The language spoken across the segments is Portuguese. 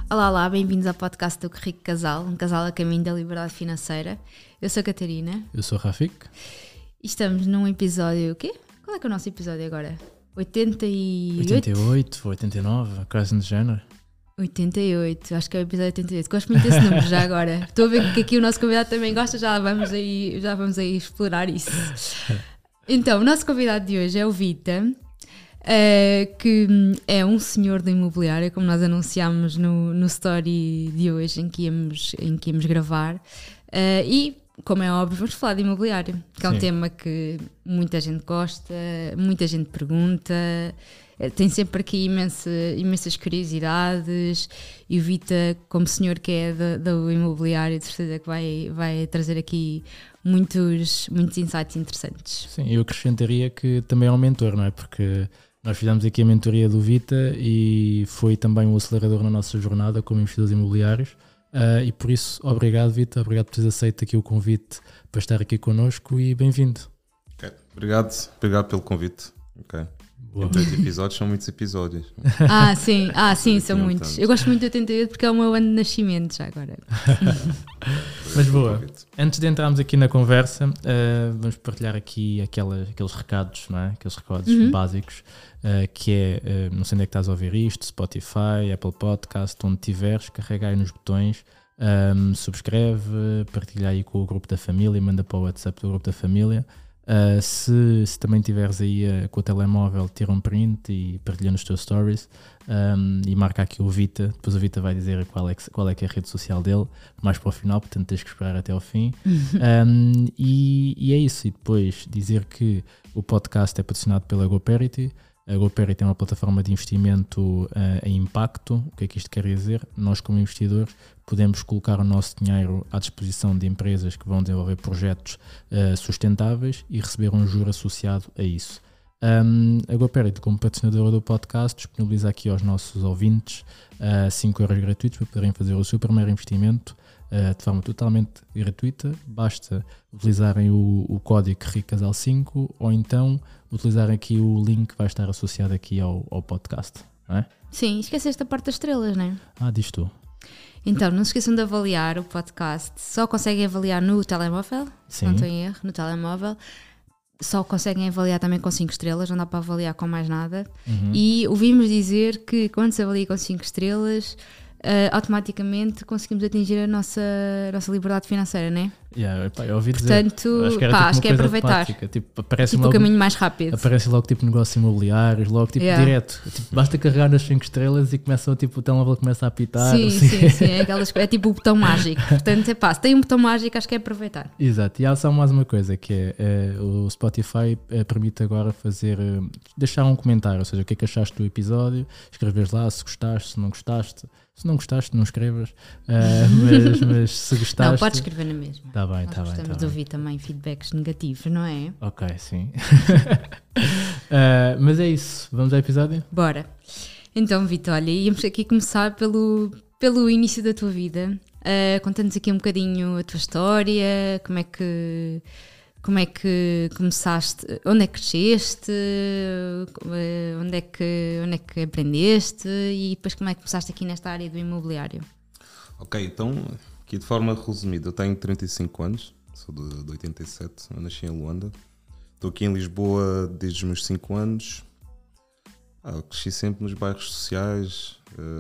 Olá, olá, bem-vindos ao podcast do Rico Casal, um casal a caminho da liberdade financeira. Eu sou a Catarina. Eu sou o Rafik. E estamos num episódio, o quê? Qual é que é o nosso episódio agora? 88? 88, 89, quase no género. 88, acho que é o episódio 88. Gosto muito desse número já agora. Estou a ver que aqui o nosso convidado também gosta, já vamos aí explorar isso. Então, o nosso convidado de hoje é o Vita, que é um senhor da imobiliária, como nós anunciámos no story de hoje em que íamos gravar. E, como é óbvio, vamos falar de imobiliário, que é um tema que muita gente gosta, muita gente pergunta. Tem sempre aqui imensas curiosidades, e o Vita, como senhor que é do imobiliário, de certeza que vai trazer aqui muitos insights interessantes. Sim, eu acrescentaria que também é um mentor, não é? Porque nós fizemos aqui a mentoria do Vita e foi também um acelerador na nossa jornada como investidores imobiliários. E por isso, obrigado Vita, obrigado por teres aceito aqui o convite para estar aqui connosco e bem-vindo. Okay. Obrigado pelo convite. Okay. 88 episódios são muitos episódios. Sim, são muitos. Eu gosto muito de 88 porque é o meu ano de nascimento já agora. Mas boa, antes de entrarmos aqui na conversa, vamos partilhar aqui aqueles recados, não é? Aqueles recados básicos, que é, não sei onde é que estás a ouvir isto, Spotify, Apple Podcast, onde tiveres, carrega aí nos botões, subscreve, partilha aí com o grupo da família, manda para o WhatsApp do grupo da família. Se também tiveres aí com o telemóvel, tira um print e partilha nos teus stories, e marca aqui o Vita. Depois o Vita vai dizer qual é que é a rede social dele mais para o final, portanto tens que esperar até ao fim. E é isso. E depois dizer que o podcast é patrocinado pela GoParity. A GoParity é uma plataforma de investimento em impacto. O que é que isto quer dizer? Nós, como investidores, podemos colocar o nosso dinheiro à disposição de empresas que vão desenvolver projetos sustentáveis e receber um juro associado a isso. A GoParity, como patrocinadora do podcast, disponibiliza aqui aos nossos ouvintes 5 euros gratuitos para poderem fazer o seu primeiro investimento de forma totalmente gratuita. Basta utilizarem o código RICCASAL5 ou então utilizarem aqui o link que vai estar associado aqui ao podcast, não é? Sim, esqueceste a parte das estrelas, não é? Diz tu. Então, não se esqueçam de avaliar o podcast. Só conseguem avaliar no telemóvel, se não estou em erro, no telemóvel. Só conseguem avaliar também com 5 estrelas, não dá para avaliar com mais nada. E ouvimos dizer que quando se avalia com 5 estrelas, automaticamente conseguimos atingir a nossa liberdade financeira, não é? Eu ouvi Portanto, dizer, acho que é aproveitar. Tipo, aparece logo, o caminho mais rápido. Aparece logo tipo negócios imobiliários, logo tipo direto. Tipo, basta carregar nas 5 estrelas e começam, tipo, o telemóvel começa a apitar. Sim, é tipo o botão mágico. Portanto, se tem um botão mágico, acho que é aproveitar. Exato. E há só mais uma coisa, que é o Spotify permite agora deixar um comentário, ou seja, o que é que achaste do episódio, escreveres lá se gostaste, se não gostaste. Se não gostaste, não escrevas, mas se gostaste... Não, podes escrever na mesma. Está bem, está bem. Gostamos de ouvir também feedbacks negativos, não é? Ok, sim. Mas é isso, vamos ao episódio? Bora. Então, Vitor, olha, íamos aqui começar pelo início da tua vida. Conta-nos aqui um bocadinho a tua história, como é que começaste, onde é que cresceste, onde é que aprendeste e depois como é que começaste aqui nesta área do imobiliário? Ok, então, aqui de forma resumida, eu tenho 35 anos, sou de 87, eu nasci em Luanda, estou aqui em Lisboa desde os meus 5 anos, cresci sempre nos bairros sociais,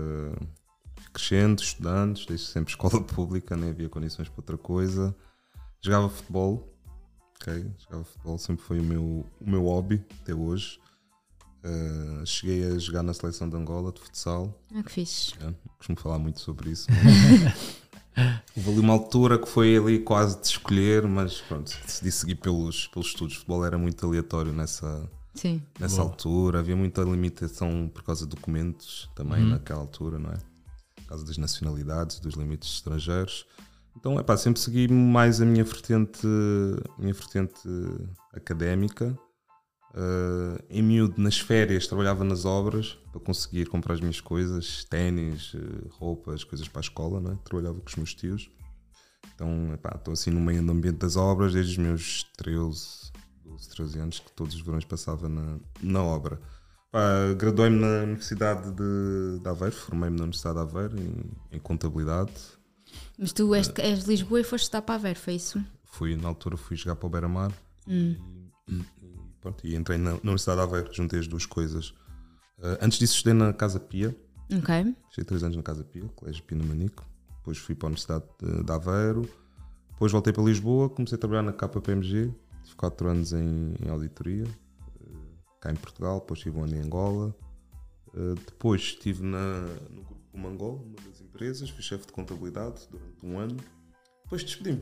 crescendo, estudando, desde sempre escola pública, nem havia condições para outra coisa, jogava futebol. Jogava futebol, sempre foi o meu hobby até hoje. Cheguei a jogar na seleção de Angola de futsal. Que fixe. Costumo falar muito sobre isso. Houve ali uma altura que foi ali quase de escolher, mas pronto, decidi seguir pelos estudos. O futebol era muito aleatório nessa altura. Havia muita limitação por causa de documentos também naquela altura, não é? Por causa das nacionalidades, dos limites estrangeiros. Então, sempre segui mais a minha vertente académica. Em miúdo, nas férias, trabalhava nas obras para conseguir comprar as minhas coisas, ténis, roupas, coisas para a escola, não é? Trabalhava com os meus tios. Então, estou assim no meio do ambiente das obras desde os meus 13 anos, que todos os verões passava na obra. Graduei-me na Universidade de Aveiro, formei-me na Universidade de Aveiro em Contabilidade. Mas tu és de Lisboa e foste estudar para Aveiro, foi isso? Na altura fui jogar para o Beira-Mar e entrei na Universidade de Aveiro, juntei as duas coisas. Antes disso estudei na Casa Pia. Ok. Estudei 3 anos na Casa Pia, Colégio Pina Manico. Depois fui para a Universidade de Aveiro. Depois voltei para Lisboa, comecei a trabalhar na KPMG. Tive 4 anos em auditoria, cá em Portugal. Depois tive um ano em Angola. Depois estive no Grupo Mangol, uma das empresas. Fui chefe de contabilidade durante um ano. Depois despedi-me.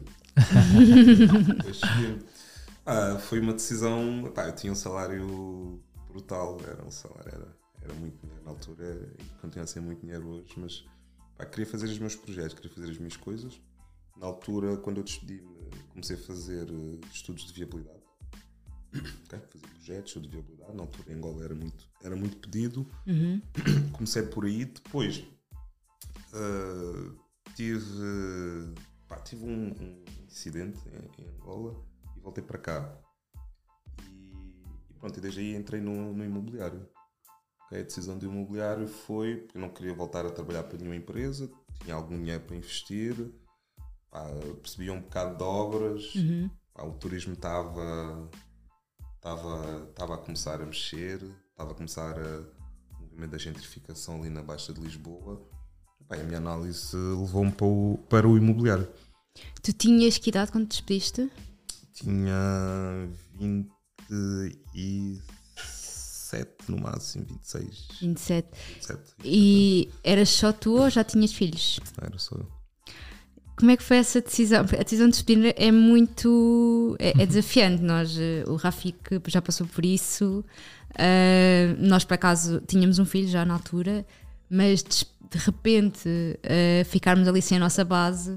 Foi uma decisão. Eu tinha um salário brutal. Era muito dinheiro na altura e continua a ser muito dinheiro hoje. Mas queria fazer os meus projetos, queria fazer as minhas coisas. Na altura, quando eu despedi-me, comecei a fazer estudos de viabilidade. Fazer projetos, estudos de viabilidade. Na altura, em Angola era muito pedido. Comecei por aí. Depois tive um incidente em Angola e voltei para cá. E desde aí entrei no imobiliário. A decisão do imobiliário foi porque eu não queria voltar a trabalhar para nenhuma empresa, tinha algum dinheiro para investir, percebia um bocado de obras, o turismo estava a começar a mexer, estava a começar o movimento da gentrificação ali na Baixa de Lisboa. A minha análise levou-me para o imobiliário. Tu tinhas que idade quando te despediste? Tinha 27 no máximo, 26. 27. E eras só tu ou já tinhas filhos? Era só eu. Como é que foi essa decisão? A decisão de despedir é muito... É desafiante. O Rafik já passou por isso. Nós, por acaso, tínhamos um filho já na altura, mas de repente ficarmos ali sem a nossa base,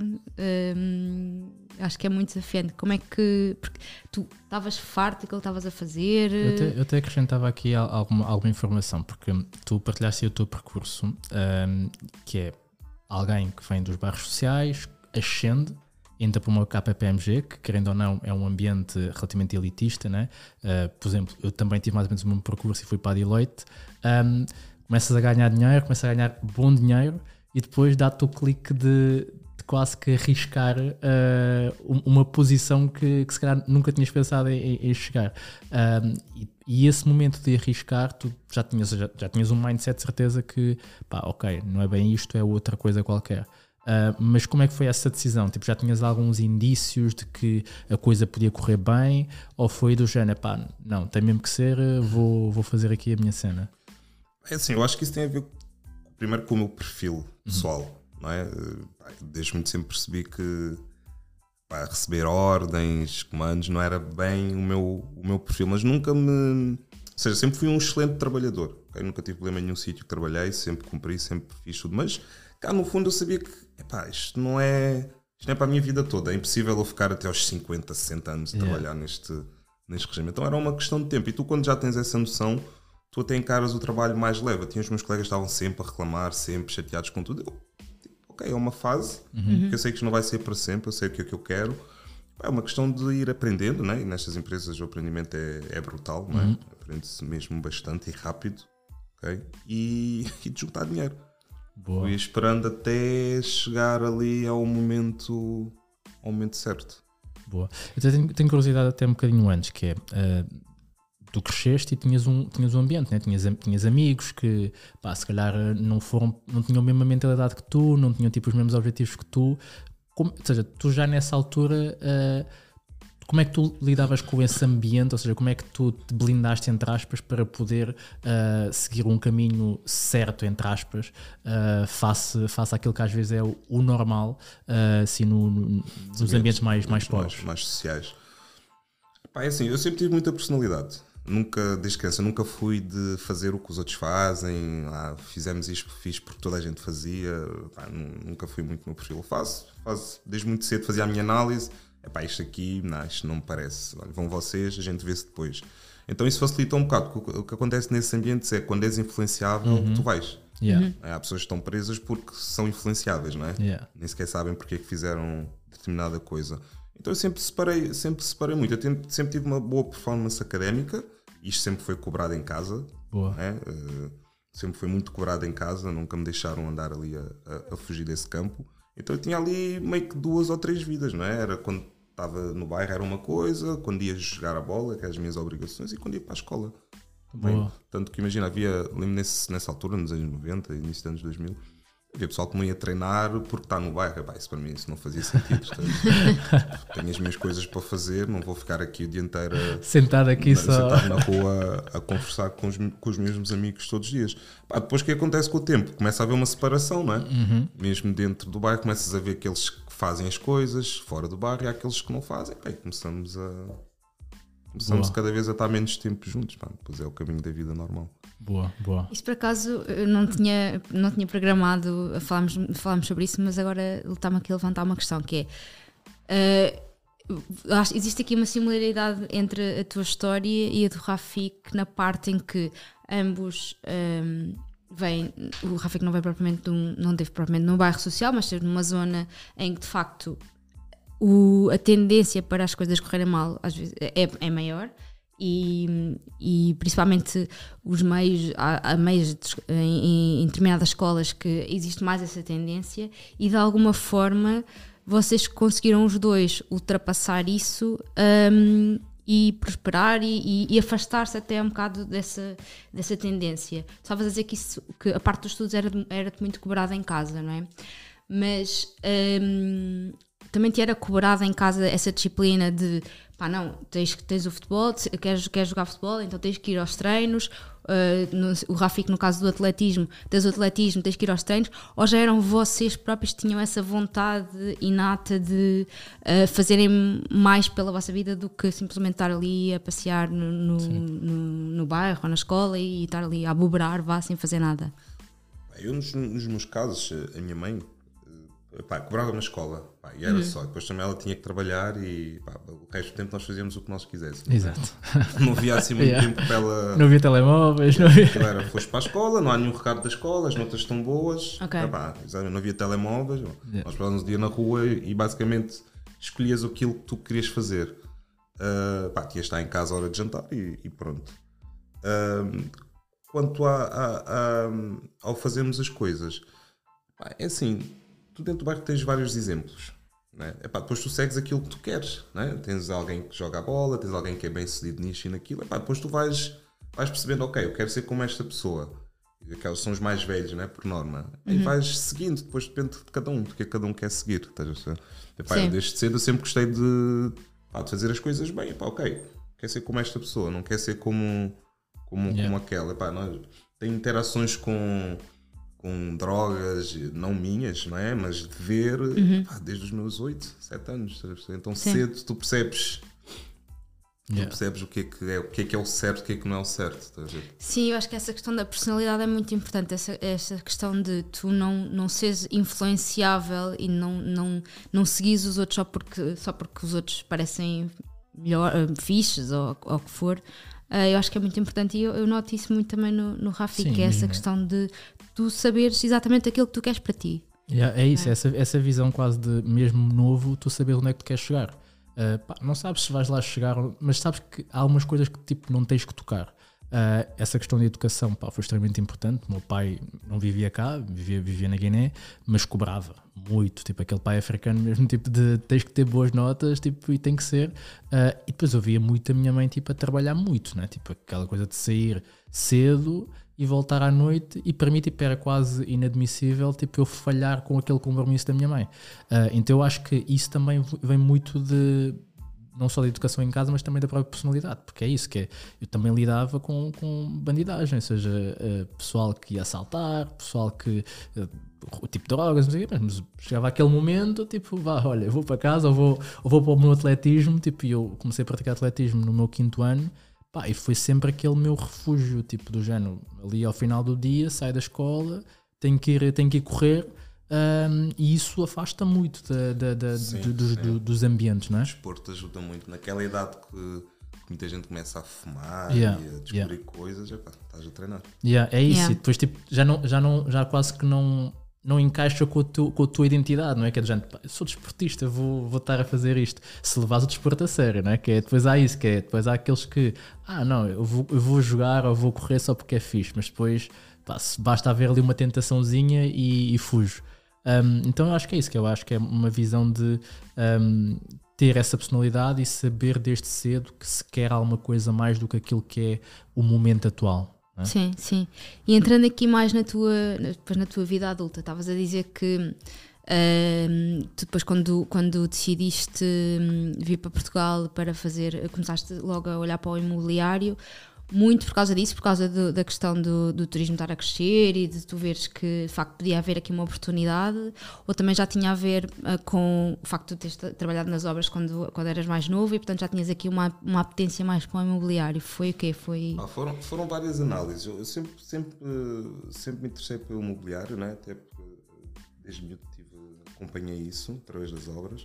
acho que é muito desafiante. Como é que... Porque tu estavas farto daquilo que estavas a fazer? Eu até acrescentava aqui alguma informação, porque tu partilhaste o teu percurso, que é alguém que vem dos bairros sociais, ascende, entra para uma KPMG, que querendo ou não é um ambiente relativamente elitista, né? Por exemplo, eu também tive mais ou menos o mesmo percurso e fui para a Deloitte. Começas a ganhar dinheiro, começas a ganhar bom dinheiro e depois dá-te o clique de quase que arriscar uma posição que se calhar nunca tinhas pensado em chegar. E esse momento de arriscar, tu já tinhas um mindset de certeza que, ok, não é bem isto, é outra coisa qualquer. Mas como é que foi essa decisão? Tipo, já tinhas alguns indícios de que a coisa podia correr bem? Ou foi do género, não, tem mesmo que ser, vou fazer aqui a minha cena? É assim, eu acho que isso tem a ver primeiro com o meu perfil pessoal, não é? Desde muito sempre percebi que receber ordens, comandos não era bem o meu perfil, mas nunca me... Ou seja, sempre fui um excelente trabalhador, okay? Nunca tive problema em nenhum sítio que trabalhei, sempre cumpri, sempre fiz tudo, mas cá no fundo eu sabia que isto não é para a minha vida toda, é impossível eu ficar até aos 50, 60 anos a trabalhar neste regime. Então era uma questão de tempo, e tu quando já tens essa noção, tu até encaras o trabalho mais leve. Tinha os meus colegas que estavam sempre a reclamar, sempre chateados com tudo. É uma fase, que eu sei que isto não vai ser para sempre, eu sei o que é que eu quero. É uma questão de ir aprendendo, né? E nestas empresas o aprendimento é brutal, não é? Aprende-se mesmo bastante e rápido, okay? E de juntar dinheiro. Boa. Fui esperando até chegar ali ao momento certo. Boa. Eu tenho curiosidade até um bocadinho antes, que é... tu cresceste e tinhas um ambiente, né? tinhas amigos que se calhar não tinham a mesma mentalidade que tu, não tinham tipo os mesmos objetivos que tu. Ou seja, tu já nessa altura, como é que tu lidavas com esse ambiente? Ou seja, como é que tu te blindaste, entre aspas, para poder seguir um caminho certo, entre aspas, face àquilo que às vezes é o normal, assim, nos ambientes mais pobres? Mais sociais. É assim, eu sempre tive muita personalidade. Desde criança, nunca fui de fazer o que os outros fazem. Fizemos isto, fiz porque toda a gente fazia. Nunca fui muito no perfil. Faço desde muito cedo, fazia a minha análise. Isto aqui, isto não me parece. Vão vocês, a gente vê-se depois. Então isso facilita um bocado. O que acontece nesses ambientes é quando és influenciável, tu vais. Há pessoas que estão presas porque são influenciáveis, não é? Nem sequer sabem porque é que fizeram determinada coisa. Então eu sempre separei muito. Eu sempre tive uma boa performance académica. Isto sempre foi cobrado em casa. Boa. Sempre foi muito cobrado em casa, nunca me deixaram andar ali a fugir desse campo. Então eu tinha ali meio que 2 ou 3 vidas, não é? Era quando estava no bairro era uma coisa, quando ia jogar a bola, que eram as minhas obrigações, e quando ia para a escola. Bem, tanto que imagina, lembro nessa altura, nos anos 90, início dos anos 2000, havia pessoal que não ia treinar porque está no bairro. Isso para mim isso não fazia sentido. Tenho as minhas coisas para fazer, não vou ficar aqui o dia inteiro sentado na rua a conversar com os mesmos amigos todos os dias. Depois o que acontece com o tempo? Começa a haver uma separação, não é? Mesmo dentro do bairro começas a ver aqueles que fazem as coisas fora do bairro e há aqueles que não fazem. Começamos cada vez a estar menos tempo juntos. Depois é o caminho da vida normal. Boa. Isso por acaso eu não tinha programado a falarmos sobre isso, mas agora está-me aqui a levantar uma questão que é existe aqui uma similaridade entre a tua história e a do Rafik na parte em que ambos o Rafik não teve propriamente num bairro social, mas esteve numa zona em que de facto a tendência para as coisas correrem mal às vezes é maior. E principalmente os meios, há meios em determinadas escolas que existe mais essa tendência e de alguma forma vocês conseguiram os dois ultrapassar isso e prosperar e afastar-se até um bocado dessa tendência. Estavas a dizer que a parte dos estudos era muito cobrada em casa, não é? Mas também te era cobrada em casa essa disciplina de não, tens o futebol, queres jogar futebol, então tens que ir aos treinos. O Rafik, no caso do atletismo, tens que ir aos treinos, ou já eram vocês próprios que tinham essa vontade inata de fazerem mais pela vossa vida do que simplesmente estar ali a passear no bairro ou na escola e estar ali a aboberar, sem fazer nada? Eu, nos meus casos, a minha mãe cobrava na escola e era só. Depois também ela tinha que trabalhar e o resto do tempo nós fazíamos o que nós quiséssemos. Exato. Não havia assim muito tempo para ela. Não havia telemóveis. Foste para a escola, não há nenhum recado da escola, as notas estão boas. Não havia telemóveis. Nós passávamos o dia na rua e basicamente escolhias aquilo que tu querias fazer. Tinhas de estar em casa à hora de jantar e pronto. Quanto ao fazermos as coisas, é assim. Tu dentro do bairro tens vários exemplos, né? Depois tu segues aquilo que tu queres, né? Tens alguém que joga a bola, tens alguém que é bem sucedido nisto e naquilo, depois tu vais percebendo, ok, eu quero ser como esta pessoa, aqueles são os mais velhos, né? Por norma, e vais seguindo, depois depende de cada um, porque cada um quer seguir, eu desde cedo eu sempre gostei de fazer as coisas bem, ok, quer ser como esta pessoa, não quer ser como aquela, tenho interações com drogas, não minhas, não é? Mas de ver desde os meus 8, 7 anos. Então cedo tu percebes o que é o certo, o que é que não é o certo. Sim, eu acho que essa questão da personalidade é muito importante. Essa questão de tu não seres influenciável e não seguires os outros só porque os outros parecem melhor, fixes ou o que for. Eu acho que é muito importante e eu noto isso muito também no Rafik, que é essa questão de tu saberes exatamente aquilo que tu queres para ti. É isso, essa visão quase de mesmo novo, tu saber onde é que tu queres chegar. Não sabes se vais lá chegar, mas sabes que há algumas coisas que tipo não tens que tocar. Essa questão de educação foi extremamente importante. O meu pai não vivia cá, vivia na Guiné, mas cobrava muito, tipo aquele pai africano mesmo, tipo de tens que ter boas notas, tipo, e tem que ser. E depois eu via muito a minha mãe tipo a trabalhar muito, né? Tipo aquela coisa de sair cedo e voltar à noite, e para mim tipo, era quase inadmissível tipo, eu falhar com aquele compromisso da minha mãe. Então eu acho que isso também vem muito de não só da educação em casa, mas também da própria personalidade, porque é isso que é. Eu também lidava com bandidagem, ou seja, pessoal que ia assaltar, pessoal que tipo drogas, não sei o quê, mas chegava aquele momento, tipo, olha, eu vou para casa ou vou para o meu atletismo, tipo, e eu comecei a praticar atletismo no meu 5º ano, e foi sempre aquele meu refúgio, tipo, do género, ali ao final do dia, saio da escola, tenho que ir correr. E isso afasta muito dos ambientes, não é? O desporto ajuda muito. Naquela idade que muita gente começa a fumar e a descobrir coisas, estás a treinar. É isso. E depois tipo, já quase que não não encaixa com a tua identidade, não é? Que é do género, sou desportista, vou estar a fazer isto. Se levares o desporto a sério, não é? Que é, depois há isso, que é, depois há aqueles que, não, eu vou jogar ou vou correr só porque é fixe, mas depois basta haver ali uma tentaçãozinha e fujo. Então eu acho que é isso, que eu acho que é uma visão de ter essa personalidade e saber desde cedo que se quer alguma coisa mais do que aquilo que é o momento atual. Sim, sim. E entrando aqui mais na tua vida adulta, estavas a dizer que tu depois quando decidiste vir para Portugal para começaste logo a olhar para o imobiliário, muito por causa disso, por causa da questão do turismo estar a crescer e de tu veres que de facto podia haver aqui uma oportunidade, ou também já tinha a ver com o facto de teres trabalhado nas obras quando eras mais novo e portanto já tinhas aqui uma apetência mais para o imobiliário? Foi o quê? Foram várias análises. Eu sempre me interessei pelo imobiliário, né? Até porque desde miúdo acompanhei isso através das obras.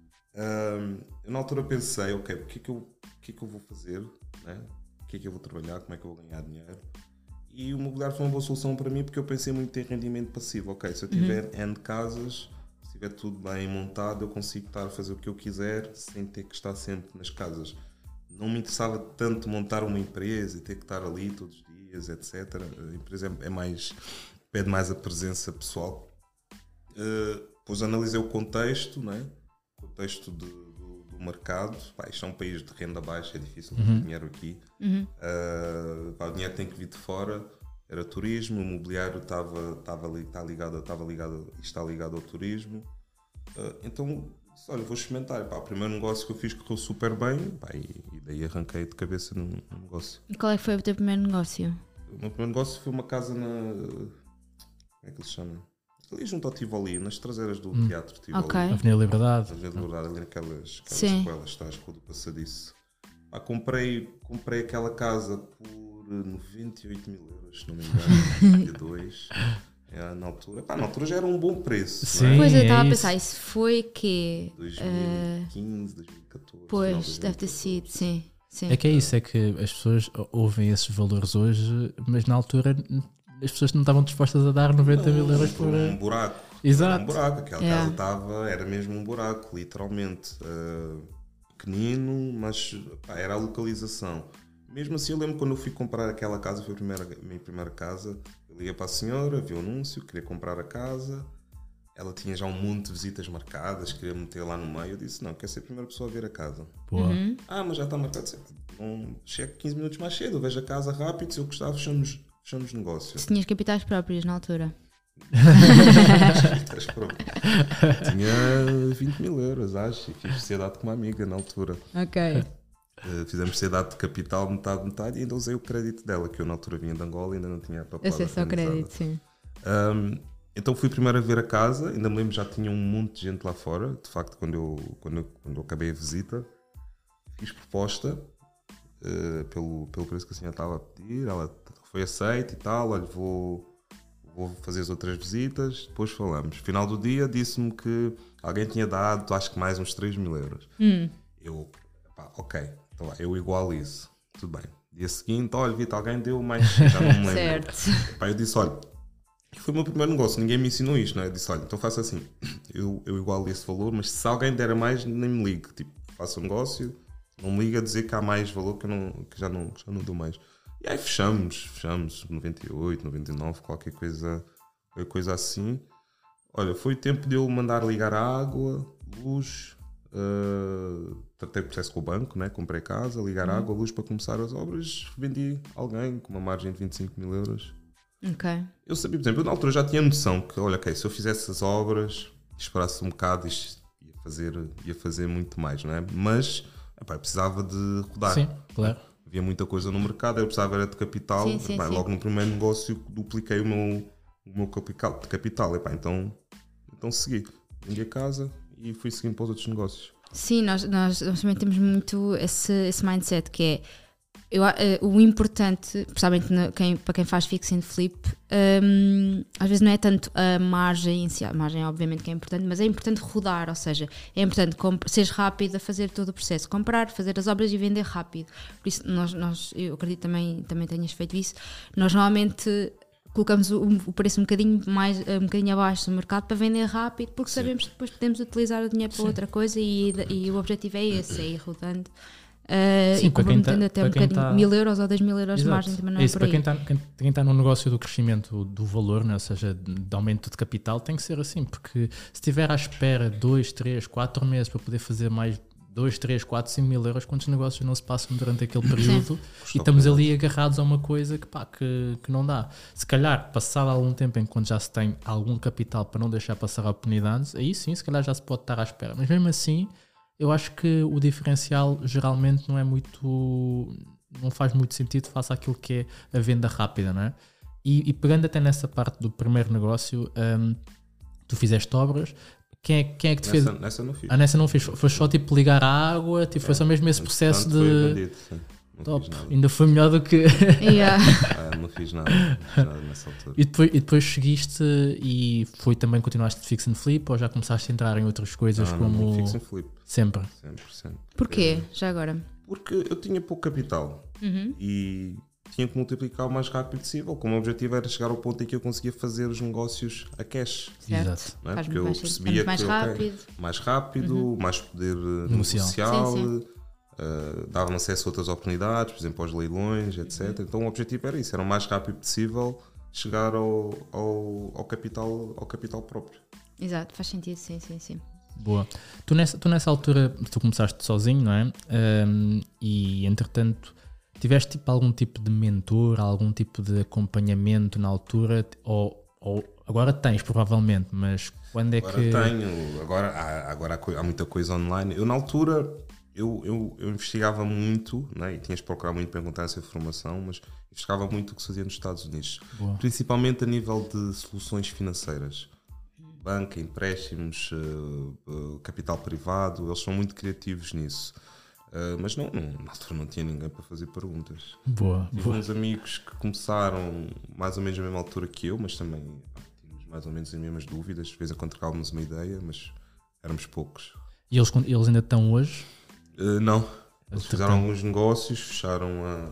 Eu na altura pensei, o que é que eu vou fazer, né? O que é que eu vou trabalhar, como é que eu vou ganhar dinheiro, e o imobiliário foi uma boa solução para mim porque eu pensei muito em rendimento passivo. Se eu tiver N casas, se tiver tudo bem montado, eu consigo estar a fazer o que eu quiser sem ter que estar sempre nas casas. Não me interessava tanto montar uma empresa e ter que estar ali todos os dias, etc. A empresa pede mais a presença pessoal. Depois analisei o contexto, né? O contexto do mercado. Isto é um país de renda baixa, é difícil ter dinheiro aqui. O dinheiro tem que vir de fora. Era turismo, o imobiliário está ligado ao turismo. Então, olha, vou experimentar. O primeiro negócio que eu fiz correu super bem, e daí arranquei de cabeça no negócio. E qual é que foi o teu primeiro negócio? O meu primeiro negócio foi uma casa como é que ele se chama? Ali junto ao Tivoli, nas traseiras do Teatro Tivoli. Okay. Avenida Liberdade. Avenida Liberdade, ali naquelas escolas, estás com o do passadiço. Comprei aquela casa por 98 mil euros, se não me engano, dia 2. Na altura já era um bom preço. Sim, pois eu estava a pensar, isso foi que 2015, 2014. Pois, deve ter sido, sim. É que é isso, é que as pessoas ouvem esses valores hoje, mas na altura as pessoas não estavam dispostas a dar 90 mil euros por um buraco. Exato. Era um buraco, aquela casa era mesmo um buraco, literalmente. Pequenino, mas era a localização. Mesmo assim, eu lembro quando eu fui comprar aquela casa, foi a minha primeira casa, eu liguei para a senhora, vi o anúncio, queria comprar a casa, ela tinha já um monte de visitas marcadas, queria meter lá no meio, eu disse, não, quero ser a primeira pessoa a ver a casa. Mas já está marcado, chego 15 minutos mais cedo, eu vejo a casa rápido, se eu gostar, fechamos negócio. Se tinhas capitais próprios na altura? Tinha 20 mil euros, acho, e fiz sociedade com uma amiga na altura. Ok. Fizemos sociedade de capital, metade, e ainda usei o crédito dela, que eu na altura vinha de Angola e ainda não tinha papel. Eu sei só crédito, sim. Então fui primeiro a ver a casa, ainda me lembro, já tinha um monte de gente lá fora. De facto, quando eu acabei a visita, fiz proposta pelo preço que a senhora estava a pedir, ela foi aceita e tal, olha, vou fazer as outras visitas, depois falamos. Final do dia disse-me que alguém tinha dado, acho que mais uns 3 mil euros. Eu, ok, então eu igualo isso, tudo bem. Dia seguinte, olha, Vitor, alguém deu mais, já não me lembro. Certo. Eu disse, olha, foi o meu primeiro negócio, ninguém me ensinou isto, não é? Eu disse, olha, então faça assim, eu igualo esse valor, mas se alguém der a mais, nem me ligue, tipo, faça um negócio, não me liga a dizer que há mais valor que já não dou mais. E aí fechamos 98, 99, qualquer coisa assim. Olha, foi o tempo de eu mandar ligar a água, luz, tratei o processo com o banco, né? Comprei casa, ligar a água, luz para começar as obras, vendi alguém com uma margem de 25 mil euros. Ok. Eu sabia, por exemplo, eu na altura já tinha noção que, olha, se eu fizesse as obras, esperasse um bocado, isto ia fazer muito mais, não é? Mas eu precisava de rodar. Sim, claro. Havia muita coisa no mercado, eu precisava era de capital. Sim. Logo no primeiro negócio dupliquei o meu capital. Então segui. Vendi a casa e fui seguindo para os outros negócios. Sim, nós também temos muito esse mindset que é o importante, principalmente para quem faz fix and flip, às vezes não é tanto a margem em si, a margem obviamente que é importante, mas é importante rodar, ou seja, é importante seres rápido a fazer todo o processo, comprar, fazer as obras e vender rápido. Por isso eu acredito também tenhas feito isso. Nós normalmente colocamos o preço um bocadinho abaixo do mercado para vender rápido, porque sabemos que depois podemos utilizar o dinheiro para outra coisa e o objetivo é esse, é ir rodando. E comprometendo até um bocadinho, 1.000 euros ou 10.000 euros de margem também não é por aí. Para quem está no negócio do crescimento do valor, né? Ou seja, de aumento de capital, tem que ser assim, porque se estiver à espera 2, 3, 4 meses para poder fazer mais 2, 3, 4, 5 mil euros, quantos negócios não se passam durante aquele período e estamos ali agarrados a uma coisa que não dá. Se calhar, passado algum tempo em quando já se tem algum capital para não deixar passar oportunidades, aí sim, se calhar já se pode estar à espera, mas mesmo assim eu acho que o diferencial geralmente não faz muito sentido face àquilo que é a venda rápida, não é? E pegando até nessa parte do primeiro negócio, tu fizeste obras, quem é que te fez? Nessa não fiz. Nessa não fiz, foi só tipo ligar a água, tipo, foi só mesmo esse processo de... Foi vendido, sim. Top, ainda foi melhor do que... Não fiz nada nessa altura. E depois seguiste e continuaste de fix and flip ou já começaste a entrar em outras coisas como... Fix and flip. Sempre? 100%. Porquê? Já agora? Porque eu tinha pouco capital e tinha que multiplicar o mais rápido possível. Como o objetivo era chegar ao ponto em que eu conseguia fazer os negócios a cash. Certo. Não é? Porque eu percebia que mais rápido, mais poder negocial. Dava-me acesso a outras oportunidades, por exemplo, aos leilões, etc. Então o objetivo era isso, era o mais rápido possível chegar ao capital próprio. Exato, faz sentido, sim. Boa. Tu nessa altura, tu começaste sozinho, não é? E entretanto, tiveste tipo, algum tipo de mentor, algum tipo de acompanhamento na altura? Ou agora tens, provavelmente, mas quando é agora que... Tenho, agora há muita coisa online. Eu na altura... Eu investigava muito, né? E tinhas de procurar muito para encontrar essa informação, mas investigava muito o que se fazia nos Estados Unidos. Boa. Principalmente a nível de soluções financeiras. Banca, empréstimos, capital privado, eles são muito criativos nisso. Mas na altura não tinha ninguém para fazer perguntas. Tive uns amigos que começaram mais ou menos na mesma altura que eu, mas também tínhamos mais ou menos as mesmas dúvidas. Às vezes trocávamos uma ideia, mas éramos poucos. E eles ainda estão hoje? Não, eles fizeram alguns negócios, fecharam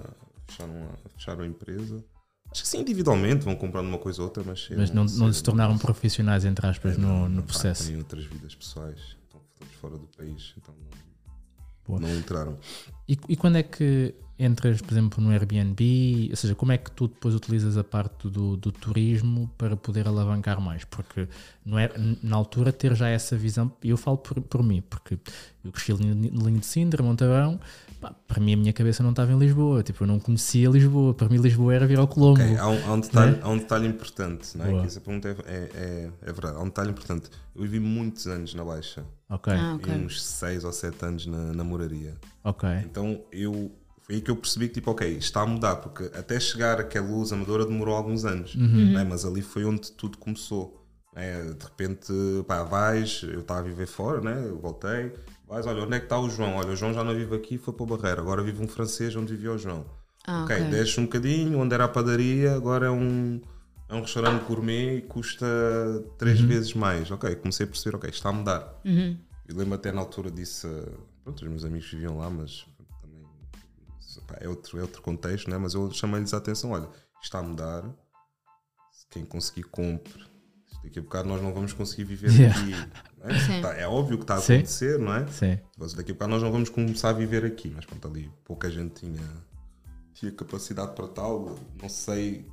a empresa. Acho que sim, individualmente vão comprando uma coisa ou outra, mas não se tornaram profissionais, entre aspas, no processo. Têm outras vidas pessoais, estão todos fora do país, então não entraram. E quando é que entras, por exemplo, no Airbnb? Ou seja, como é que tu depois utilizas a parte do turismo para poder alavancar mais? Porque não é, na altura, ter já essa visão, e eu falo por mim, porque eu cresci em de Sintra, Montabrão, para mim a minha cabeça não estava em Lisboa, tipo, eu não conhecia Lisboa, para mim Lisboa era vir ao Colombo. Okay, há um detalhe importante, não é? Que essa pergunta é verdade, há um detalhe importante. Eu vivi muitos anos na Baixa, e uns 6 ou 7 anos na Moraria. Então foi aí que eu percebi que está a mudar, porque até chegar àquela luz amadora demorou alguns anos, né? Mas ali foi onde tudo começou. De repente, eu estava a viver fora, né? Eu voltei, olha, onde é que está o João? Olha, o João já não vive aqui, foi para o Barreiro, agora vive um francês onde vivia o João. Desce um bocadinho, onde era a padaria, agora é um restaurante gourmet e custa 3 vezes mais. Comecei a perceber, está a mudar. Eu lembro até na altura disso, os meus amigos viviam lá, mas também é outro contexto, né? Mas eu chamei-lhes a atenção, olha, está a mudar, quem conseguir compre. Daqui a bocado nós não vamos conseguir viver aqui. Não é? É óbvio que está a acontecer, não é? Sim. Daqui a bocado nós não vamos começar a viver aqui, mas pronto, ali pouca gente tinha capacidade para tal. Não sei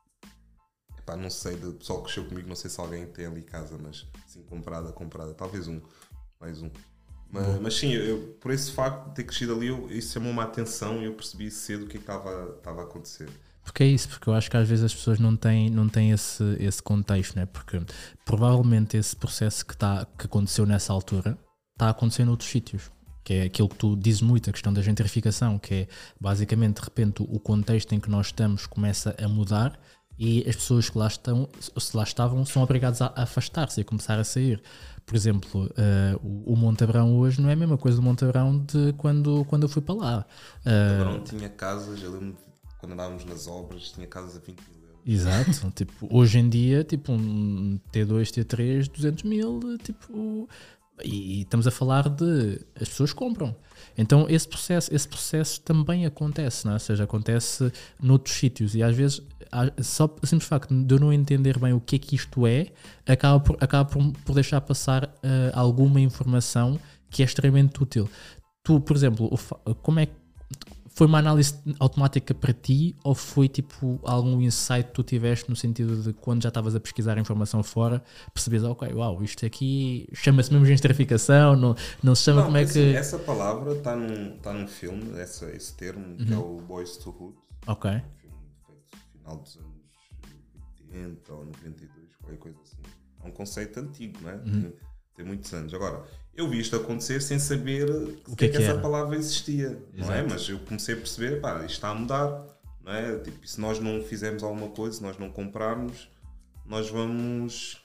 do pessoal que cresceu comigo, não sei se alguém tem ali casa, mas assim, comprada, talvez mais um. Mas sim, por esse facto de ter crescido ali, isso chamou-me a atenção e eu percebi cedo o que estava a acontecer. Porque é isso, porque eu acho que às vezes as pessoas não têm esse contexto, né? Porque provavelmente esse processo que aconteceu nessa altura está a acontecer noutros sítios, que é aquilo que tu dizes muito, a questão da gentrificação, que é basicamente de repente o contexto em que nós estamos começa a mudar e as pessoas que lá estavam são obrigadas a afastar-se e a começar a sair. Por exemplo, o Montabrão hoje não é a mesma coisa do Montabrão de quando eu fui para lá. Montabrão tinha casas, eu lembro quando andávamos nas obras, tinha casas a 20 mil euros. Exato, tipo, hoje em dia, tipo, um T2, T3, 200 mil, tipo, e estamos a falar de, as pessoas compram. Então esse processo também acontece, não é? Ou seja, acontece noutros sítios e às vezes só o simples facto de eu não entender bem o que é que isto é, acaba por deixar passar alguma informação que é extremamente útil. Tu, por exemplo, como é que foi uma análise automática para ti ou foi tipo algum insight que tu tiveste no sentido de quando já estavas a pesquisar a informação fora, percebes, ok, uau, isto aqui chama-se mesmo gentrificação, não se chama como é que... Essa palavra está num filme, esse termo, que é o Boyz II Hood. Ok. Um filme feito no final dos anos 80 ou 92, qualquer coisa assim. É um conceito antigo, não é? Tem muitos anos. Agora, eu vi isto acontecer sem saber o que é que essa palavra existia, não é? Mas eu comecei a perceber, isto está a mudar, não é? Tipo, se nós não fizermos alguma coisa, se nós não comprarmos, nós vamos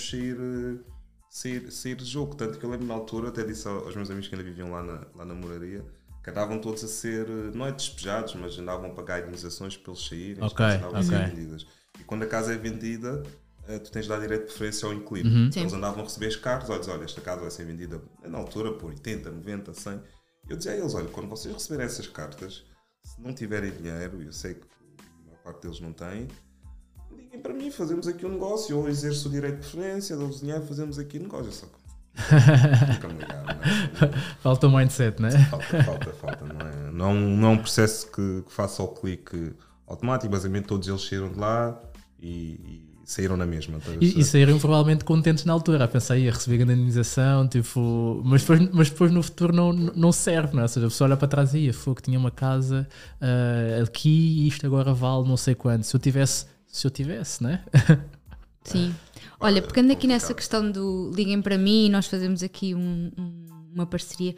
sair de jogo. Tanto que eu lembro na altura, até disse aos meus amigos que ainda viviam lá na moraria, que andavam todos a ser, não é despejados, mas andavam a pagar indenizações para eles saírem, andavam a ser vendidas. E quando a casa é vendida, tu tens de dar direito de preferência ao inquilino. Eles andavam a receber as cartas, olha, esta casa vai ser vendida na altura por 80, 90, 100. Eu dizia a eles, olha, quando vocês receberem essas cartas, se não tiverem dinheiro, eu sei que a maior parte deles não tem, liguem para mim, fazemos aqui um negócio, ou exerço o direito de preferência, dou-vos dinheiro, fazemos aqui um negócio. Só que nunca me ligaram, não é? Falta o mindset, não é? Falta, não é? Não é um processo que faça o clique automático, basicamente todos eles saíram de lá e saíram na mesma. E saíram provavelmente contentes na altura, a pensar, ia receber grande indenização, tipo, mas depois no futuro não serve, não é? Ou seja, a pessoa olha para trás e foi que tinha uma casa aqui e isto agora vale não sei quanto. Se eu tivesse, não é? Sim. Olha, pegando aqui nessa questão do liguem para mim e nós fazemos aqui uma parceria,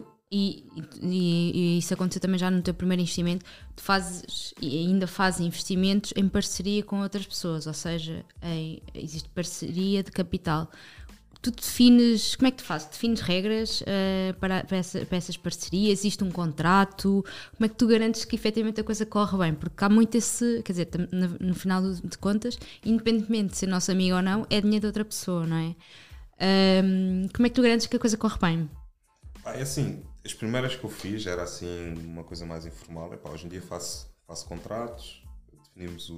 e isso aconteceu também já no teu primeiro investimento, tu fazes e ainda fazes investimentos em parceria com outras pessoas, ou seja, existe parceria de capital. Tu defines, como é que tu fazes? Defines regras para essas parcerias? Existe um contrato? Como é que tu garantes que efetivamente a coisa corre bem? Porque há muito quer dizer, no final de contas, independentemente de ser nosso amigo ou não, é dinheiro de outra pessoa, não é? Como é que tu garantes que a coisa corre bem? É assim, as primeiras que eu fiz era assim uma coisa mais informal. Hoje em dia faço contratos, definimos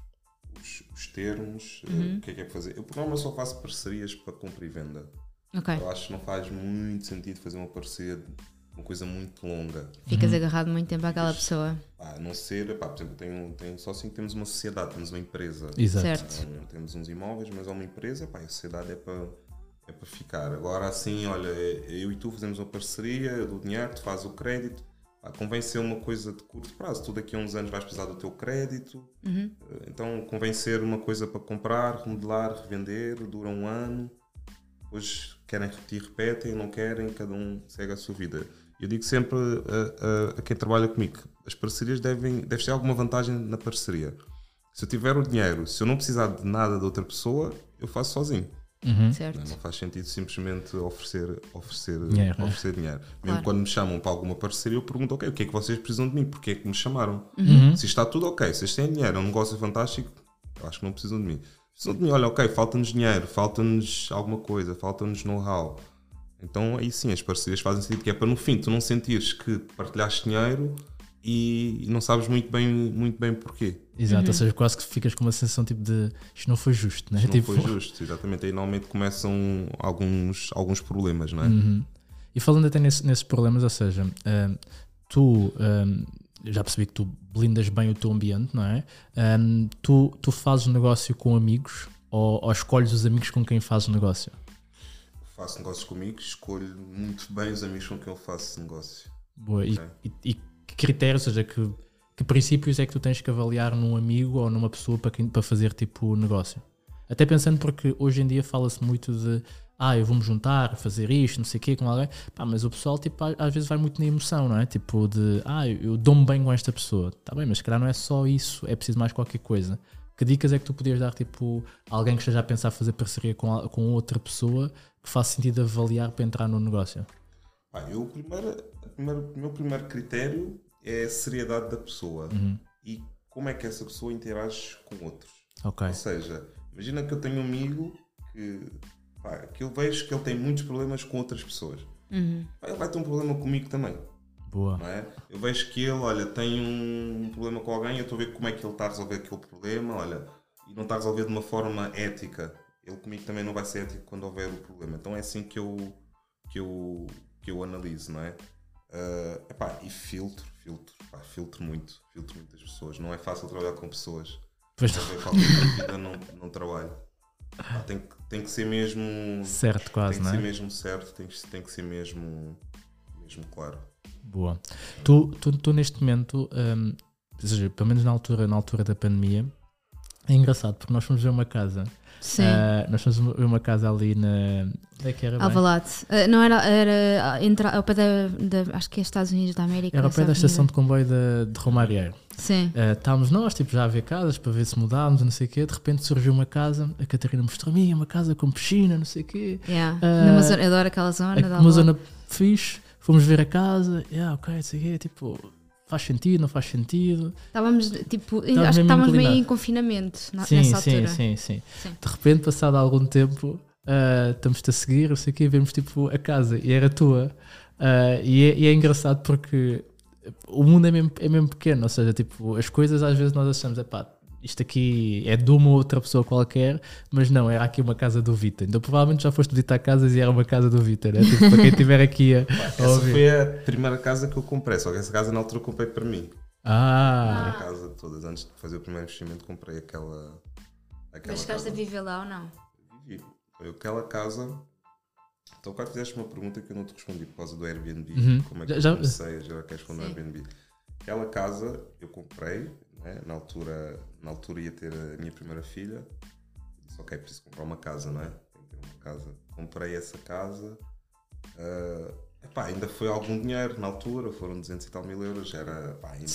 os termos, o que é fazer. Eu por norma só faço parcerias para compra e venda. Eu acho que não faz muito sentido fazer uma parceria, uma coisa muito longa. Ficas agarrado muito tempo àquela pessoa. A não ser, por exemplo, tenho só assim que temos uma sociedade, temos uma empresa. Exato. Certo. Temos uns imóveis, mas é uma empresa, a sociedade é para ficar. Agora assim, olha, eu e tu fazemos uma parceria, eu dou dinheiro, tu fazes o crédito. Convém ser uma coisa de curto prazo. Tu daqui a uns anos vais precisar do teu crédito. Então convém ser uma coisa para comprar, remodelar, revender, dura um ano. Depois querem repetir, repetem, não querem, cada um segue a sua vida. Eu digo sempre a quem trabalha comigo, as parcerias deve ter alguma vantagem na parceria. Se eu tiver o dinheiro, se eu não precisar de nada de outra pessoa, eu faço sozinho. Certo. Não faz sentido simplesmente oferecer dinheiro. Mesmo claro. Quando me chamam para alguma parceria, eu pergunto, ok, o que é que vocês precisam de mim? Porque é que me chamaram? Se está tudo ok, se vocês têm dinheiro, é um negócio fantástico, eu acho que não precisam de mim. Precisam de mim, olha, ok, falta-nos dinheiro, falta-nos alguma coisa, falta-nos know-how. Então aí sim, as parcerias fazem sentido, que é para no fim tu não sentires que partilhaste dinheiro e não sabes muito bem porquê. Exato, ou seja, quase que ficas com uma sensação tipo de isto não foi justo, não é? Isto não foi justo, exatamente. Aí normalmente começam alguns problemas, não é? E falando até nesses problemas, ou seja, tu já percebi que tu blindas bem o teu ambiente, não é? Tu fazes negócio com amigos ou escolhes os amigos com quem fazes negócio? Faço negócios comigo, escolho muito bem os amigos com quem eu faço negócio. Boa, okay. E que critérios, ou seja, que princípios é que tu tens que avaliar num amigo ou numa pessoa para fazer tipo negócio? Até pensando porque hoje em dia fala-se muito de eu vou-me juntar, fazer isto, não sei o quê, com alguém, mas o pessoal tipo, às vezes vai muito na emoção, não é? Tipo de, eu dou-me bem com esta pessoa, está bem, mas se calhar não é só isso, é preciso mais qualquer coisa. Que dicas é que tu podias dar tipo a alguém que esteja a pensar fazer parceria com outra pessoa que faça sentido avaliar para entrar no negócio? O meu primeiro critério é a seriedade da pessoa e como é que essa pessoa interage com outros. Okay. Ou seja, imagina que eu tenho um amigo que eu vejo que ele tem muitos problemas com outras pessoas. Ele vai ter um problema comigo também. Boa. Não é? Eu vejo que ele, olha, tem um problema com alguém, eu estou a ver como é que ele está a resolver aquele problema, olha, e não está a resolver de uma forma ética. Ele comigo também não vai ser ético quando houver o problema. Então é assim que eu analiso, não é? E filtro muito as pessoas. Não é fácil trabalhar com pessoas. Pois não. Vida não trabalho. Tem que ser mesmo certo, quase, não é? Tem que ser mesmo certo, tem que ser mesmo claro. Boa. Tu neste momento, ou seja, pelo menos na altura da pandemia, é engraçado porque nós fomos ver uma casa. Sim. Nós fomos ver uma casa ali na. Onde é que era? Alvalade. Não era ao pé da acho que é Estados Unidos da América. Era ao pé da estação de comboio de Romarieiro. Sim. Estávamos nós, já a ver casas para ver se mudávamos, não sei o quê. De repente surgiu uma casa, a Catarina mostrou-me, uma casa com piscina, não sei o quê. Yeah. Eu adoro aquela zona. Uma zona fixe. Fomos ver a casa, ok, não sei o quê, faz sentido, não faz sentido. Estávamos, acho que estávamos meio em confinamento nessa altura. Sim. De repente, passado algum tempo, estamos-te a seguir, não sei o quê, vemos a casa e era tua. E é engraçado porque o mundo é mesmo pequeno, ou seja, as coisas às vezes nós achamos, isto aqui é de uma outra pessoa qualquer, mas não, era aqui uma casa do Vita. Então provavelmente já foste visitar casas e era uma casa do Vita, né? Para quem estiver aqui essa ouvir. Foi a primeira casa que eu comprei, só que essa casa na altura eu comprei para mim. A primeira casa de todas, antes de fazer o primeiro investimento, comprei aquela mas chegaste a viver lá ou não? Vivi. Foi aquela casa. Então quando fizeste uma pergunta que eu não te respondi por causa do Airbnb, como é que eu comecei a gerar cash flow no Airbnb. Aquela casa eu comprei, né? Na altura ia ter a minha primeira filha, disse preciso comprar uma casa, não é? Tenho que ter uma casa. Comprei essa casa, ainda foi algum dinheiro na altura, foram 200 e tal mil euros, era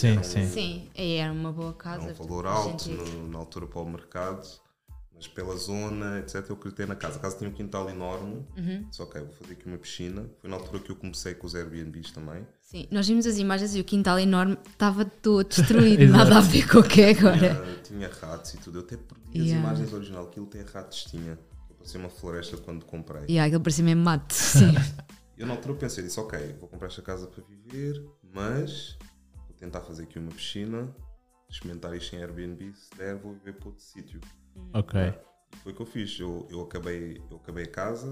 era uma boa casa. Era um valor alto na altura para o mercado, mas pela zona, etc, eu queria ter na casa. A casa tinha um quintal enorme, disse vou fazer aqui uma piscina. Foi na altura que eu comecei com os Airbnbs também. Sim, nós vimos as imagens e o quintal enorme estava todo destruído, nada a ver com o que é agora. Tinha ratos e tudo, eu até perdi as imagens original, aquilo tem ratos, tinha. Parecia uma floresta quando comprei. Aquilo parecia mesmo mato, sim. Eu na altura pensei, disse vou comprar esta casa para viver, mas vou tentar fazer aqui uma piscina, experimentar isto em Airbnb, se der vou viver para outro sítio. Ok. E foi o que eu fiz, eu acabei a casa,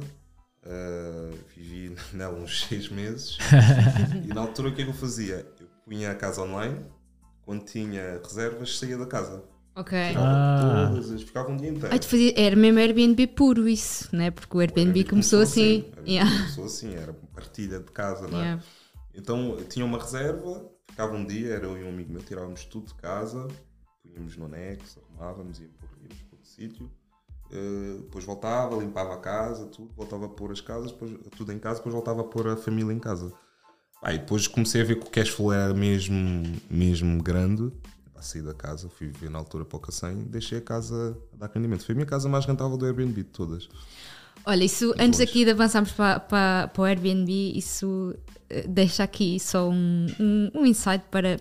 vivi nela uns 6 meses e na altura o que é que eu fazia? Eu punha a casa online, quando tinha reservas saía da casa. Ok. Todas, ficava um dia inteiro. Era mesmo Airbnb puro isso, né? Porque o Airbnb começou assim. Começou assim, era partilha de casa, não é? Então tinha uma reserva, ficava um dia, era eu e um amigo meu, tirávamos tudo de casa, punhamos no anexo, arrumávamos, íamos para outro sítio, depois voltava, limpava a casa, tudo, voltava a pôr as casas, tudo em casa, depois voltava a pôr a família em casa. E depois comecei a ver que o cash flow era mesmo grande. Saí da casa, fui viver na altura para o Cacém, deixei a casa a dar rendimento. Foi a minha casa mais rentável do Airbnb de todas. Olha, isso antes aqui de avançarmos para o Airbnb, isso deixa aqui só um insight para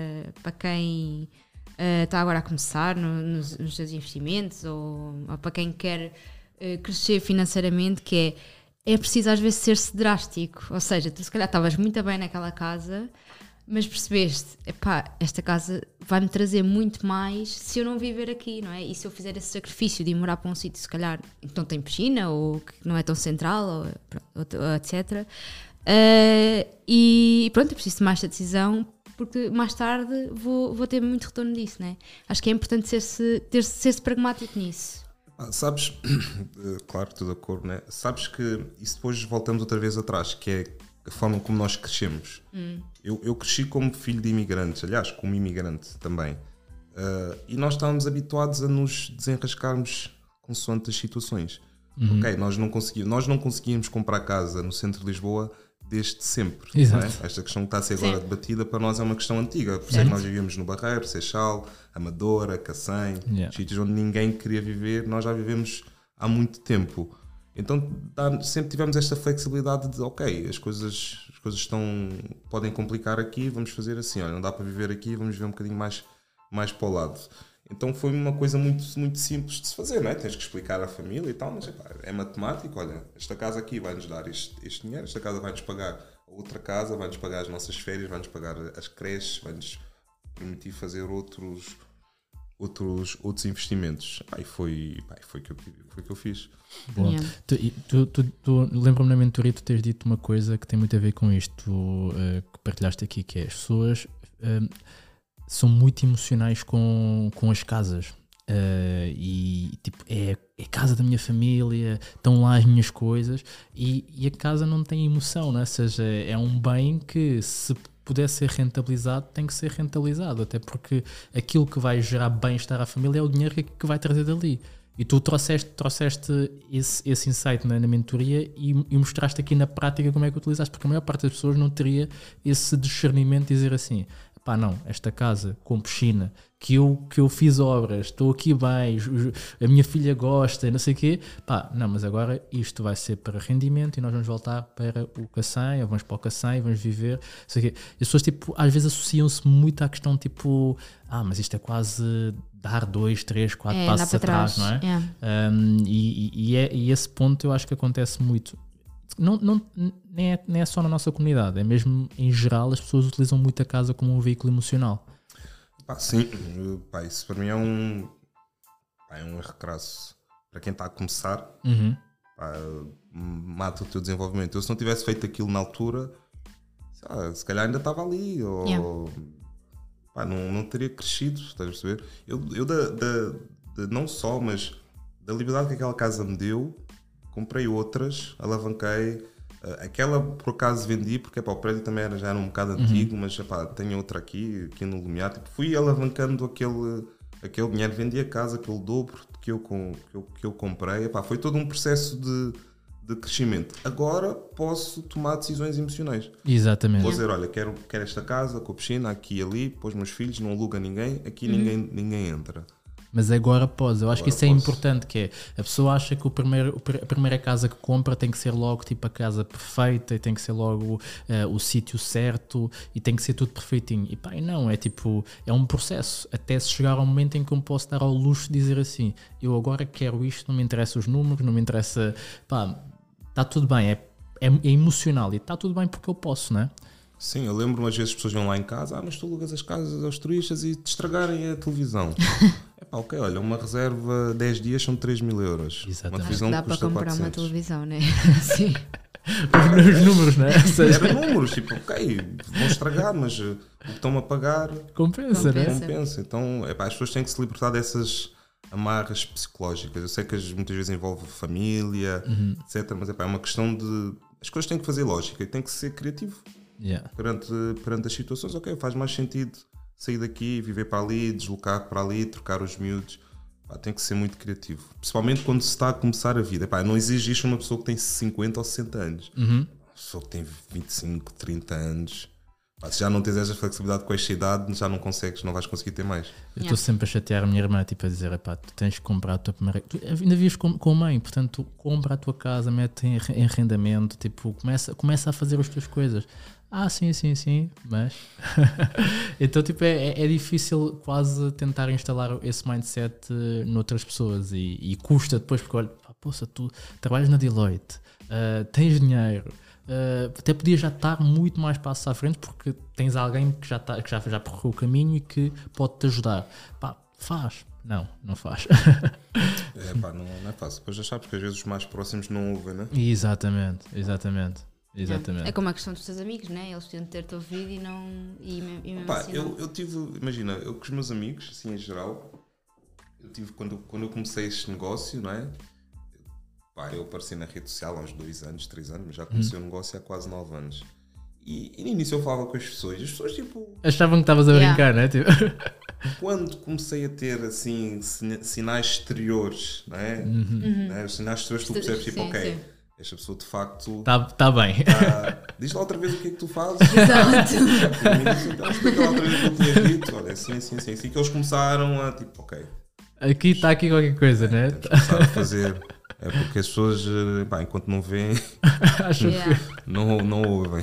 quem está agora a começar nos seus investimentos ou para quem quer crescer financeiramente, que é preciso às vezes ser-se drástico. Ou seja, tu se calhar estavas muito bem naquela casa, mas percebeste, esta casa vai-me trazer muito mais se eu não viver aqui, não é? E se eu fizer esse sacrifício de ir morar para um sítio, se calhar, que não tem piscina ou que não é tão central, ou etc. E pronto, eu preciso tomar esta decisão porque mais tarde vou ter muito retorno disso, não é? Acho que é importante ser-se pragmático nisso. Sabes, claro, estou de acordo, né? Sabes que isso depois voltamos outra vez atrás, que é a forma como nós crescemos. Eu cresci como filho de imigrantes, aliás, como imigrante também. E nós estávamos habituados a nos desenrascarmos consoante as situações. Ok, nós não conseguíamos comprar casa no centro de Lisboa desde sempre. Não é? Esta questão que está a ser agora debatida para nós é uma questão antiga. Por isso é que nós vivíamos no Barreiro, Seixal, Amadora, Cacém, sítios onde ninguém queria viver, nós já vivemos há muito tempo. Então sempre tivemos esta flexibilidade de as coisas podem complicar aqui, vamos fazer assim, olha, não dá para viver aqui, vamos viver um bocadinho mais para o lado. Então foi uma coisa muito, muito simples de se fazer, não é? Tens que explicar à família e tal, mas é matemático, olha, esta casa aqui vai-nos dar este dinheiro, esta casa vai-nos pagar a outra casa, vai-nos pagar as nossas férias, vai-nos pagar as creches, vai-nos permitir fazer outros investimentos. E foi que eu fiz. Bom, tu lembra-me na mentoria tu teres dito uma coisa que tem muito a ver com isto que partilhaste aqui, que é as pessoas são muito emocionais com as casas. E tipo, é a casa da minha família, estão lá as minhas coisas e a casa não tem emoção, não é? Ou seja, é um bem que se puder ser rentabilizado, tem que ser rentabilizado, até porque aquilo que vai gerar bem-estar à família é o dinheiro que vai trazer dali. E tu trouxeste esse insight na mentoria e mostraste aqui na prática como é que utilizaste, porque a maior parte das pessoas não teria esse discernimento de dizer assim, pá, não, esta casa com piscina, que eu fiz obras, estou aqui bem, a minha filha gosta, não sei o quê, pá, não, mas agora isto vai ser para rendimento e nós vamos voltar para o Cacém, ou vamos para o Cacém, vamos viver, não sei o quê. As pessoas, tipo, às vezes associam-se muito à questão, tipo, mas isto é quase dar 2, 3, 4 passos atrás, não é? E esse ponto eu acho que acontece muito. Nem é só na nossa comunidade, é mesmo em geral as pessoas utilizam muito a casa como um veículo emocional. Sim, isso para mim é um erro crasso. Para quem está a começar, mata o teu desenvolvimento. Eu, se não tivesse feito aquilo na altura, se calhar ainda estava ali, ou não teria crescido, estás a perceber? Eu não só, mas da liberdade que aquela casa me deu, comprei outras, alavanquei. Aquela por acaso vendi porque o prédio também já era um bocado antigo, mas tenho outra aqui no Lumiar. Tipo, fui alavancando aquele dinheiro, vendi a casa pelo dobro que eu comprei. Foi todo um processo de crescimento. Agora posso tomar decisões emocionais. Exatamente. Vou dizer, olha, quero esta casa com a piscina aqui e ali, pôs meus filhos, não aluga ninguém, aqui ninguém entra. Mas agora pode, eu acho que isso é importante, que é, a pessoa acha que a primeira casa que compra tem que ser logo tipo a casa perfeita e tem que ser logo o sítio certo e tem que ser tudo perfeitinho. E não, é tipo, é um processo até se chegar ao momento em que eu me posso dar ao luxo de dizer assim, eu agora quero isto, não me interessa os números, não me interessa, está tudo bem, é emocional e está tudo bem porque eu posso, não é? Sim, eu lembro-me às vezes as pessoas vão lá em casa, mas tu alugas as casas aos turistas e te estragarem a televisão. Ok, olha, uma reserva 10 dias são 3.000 euros. Exatamente. Uma televisão dá para comprar 400. uma televisão, né? Sim. Os números, não é? Era números, tipo, ok, vão estragar, mas o que estão a pagar compensa, né? Compensa. Então, as pessoas têm que se libertar dessas amarras psicológicas. Eu sei que muitas vezes envolve família, etc. Mas é uma questão de. As coisas têm que fazer lógica e tem que ser criativo. Perante as situações. Ok, faz mais sentido sair daqui, viver para ali, deslocar para ali, trocar os miúdos. Tem que ser muito criativo, principalmente quando se está a começar a vida. Não exige isto uma pessoa que tem 50 ou 60 anos. Uma pessoa que tem 25, 30 anos, se já não tens essa flexibilidade com esta idade, já não vais conseguir ter mais. Eu estou sempre a chatear a minha irmã, tipo a dizer, tu tens que comprar a tua primeira... Tu ainda vives com a mãe, portanto compra a tua casa, mete em arrendamento, tipo, começa a fazer as tuas coisas. Sim, mas... Então, tipo, é difícil quase tentar instalar esse mindset noutras pessoas e custa depois, porque olha, poça, tu trabalhas na Deloitte, tens dinheiro, até podias já estar muito mais passos à frente porque tens alguém que já percorreu o caminho e que pode-te ajudar. Faz. Não faz. Não é fácil. Depois já sabes que às vezes os mais próximos não ouvem, né? Exatamente. É como a questão dos teus amigos, né? Eles têm de ter-te ouvido e não. Assim, eu tive, imagina, eu com os meus amigos, assim em geral, eu tive quando eu comecei este negócio, não é? Eu apareci na rede social há uns 2 anos, 3 anos, mas já comecei o negócio há quase 9 anos. E no início eu falava com as pessoas tipo. Achavam que estavas a brincar, né? Tipo. Quando comecei a ter assim sinais exteriores, não é? Né? Os sinais exteriores tu percebes, tipo, ok. Esta pessoa de facto está bem. Diz lá outra vez o que é que tu fazes. Exato. Explica lá outra vez o que eu tinha dito. Olha, sim. Assim que eles começaram a tipo, ok. Aqui está qualquer coisa, né? Começar a fazer. É porque as pessoas, enquanto não veem, não ouvem.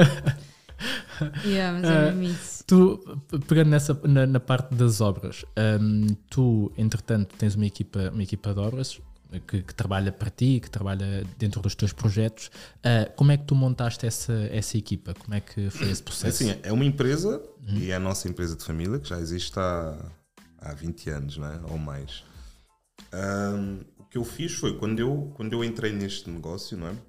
Mas é mesmo isso. Tu, pegando na parte das obras, tu, entretanto, tens uma equipa de obras. que trabalha para ti, que trabalha dentro dos teus projetos. Como é que tu montaste essa equipa? Como é que foi esse processo? Assim, é uma empresa, e é a nossa empresa de família, que já existe há 20 anos, não é? Ou mais. O que eu fiz foi, quando eu entrei neste negócio, não é?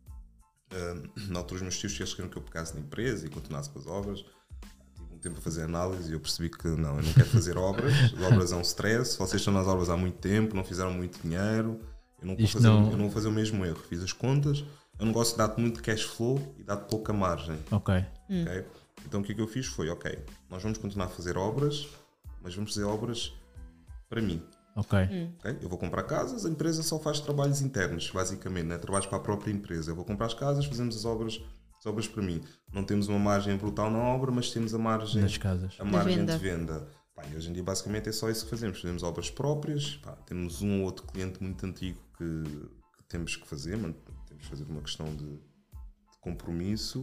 Na altura os meus tios queriam que eu pegasse na empresa e continuasse com as obras. Tive um tempo a fazer análise e eu percebi que não, eu não quero fazer obras. As obras é um stress, vocês estão nas obras há muito tempo, não fizeram muito dinheiro, eu não vou fazer o mesmo erro. Fiz as contas, é um negócio que dá-te muito cash flow e dá-te pouca margem. Ok. Então o que eu fiz foi, nós vamos continuar a fazer obras, mas vamos fazer obras para mim. Okay? Eu vou comprar casas, a empresa só faz trabalhos internos, basicamente, né? Trabalhos para a própria empresa. Eu vou comprar as casas, fazemos as obras para mim. Não temos uma margem brutal na obra, mas temos a margem das casas. A margem de venda. E hoje em dia basicamente é só isso que fazemos. Fazemos obras próprias, temos um ou outro cliente muito antigo que temos que fazer, mas temos que fazer uma questão de compromisso.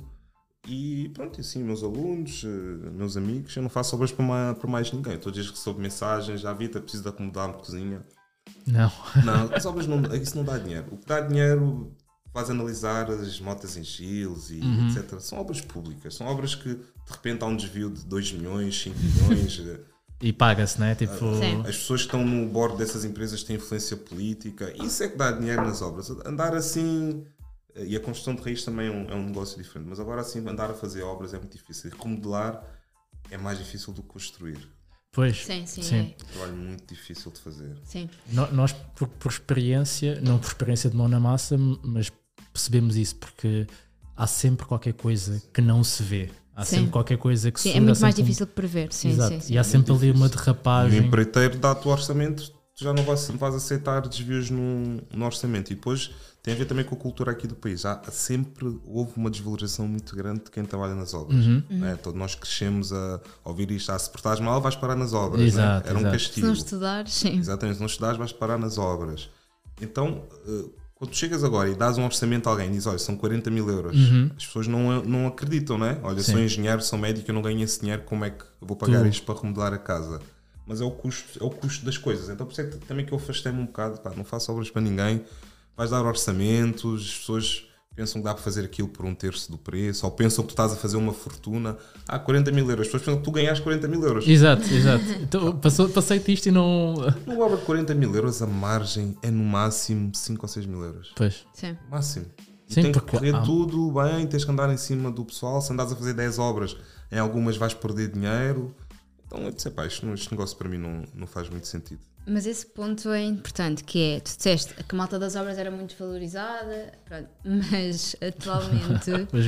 E pronto, assim, meus alunos, meus amigos, eu não faço obras para mais ninguém. Todos os dias recebo mensagens, já vi, preciso de acomodar uma cozinha. Não, as obras isso não dá dinheiro. O que dá dinheiro, vais analisar as motas em Giles e etc. São obras públicas, são obras que de repente há um desvio de 2 milhões, 5 milhões. E paga-se, não é? Tipo... As pessoas que estão no board dessas empresas têm influência política. Isso é que dá dinheiro nas obras. Andar assim... E a construção de raiz também é um negócio diferente. Mas agora assim, andar a fazer obras é muito difícil. Remodelar é mais difícil do que construir. Pois. Sim. É um trabalho muito difícil de fazer. Sim. Nós, por experiência, não por experiência de mão na massa, mas percebemos isso, porque há sempre qualquer coisa que não se vê. Há sempre qualquer coisa que se é muito mais difícil de prever. Exato. E há sempre ali uma derrapagem. E o empreiteiro dá-te o orçamento, tu já não vais aceitar desvios no orçamento. E depois tem a ver também com a cultura aqui do país. Sempre houve uma desvalorização muito grande de quem trabalha nas obras. Né? Todos nós crescemos a ouvir isto. Se portares mal, vais parar nas obras. Exato, né? Era um castigo. Se não estudares, sim. Exatamente, se não estudares, vais parar nas obras. Então, quando tu chegas agora e dás um orçamento a alguém e dizes, olha, são 40 mil euros, as pessoas não acreditam, né? Olha, sou engenheiro, sou médico, eu não ganho esse dinheiro, como é que eu vou pagar isto para remodelar a casa? Mas é o custo das coisas. Então, por isso é que também que eu afastei-me um bocado, não faço obras para ninguém. Vais dar orçamentos, as pessoas pensam que dá para fazer aquilo por 1/3 do preço, ou pensam que tu estás a fazer uma fortuna. 40 mil euros, as pessoas pensam que tu ganhas 40 mil euros. Exato. Então, passei-te isto e não... Numa obra de 40 mil euros, a margem é no máximo 5 ou 6 mil euros. Pois. Sim. Máximo. E Sim, tem que correr tudo bem, tens que andar em cima do pessoal. Se andares a fazer 10 obras, em algumas vais perder dinheiro. Então eu disse, este negócio para mim não faz muito sentido. Mas esse ponto é importante, que é, tu disseste que a malta das obras era muito valorizada, pronto, mas atualmente, hoje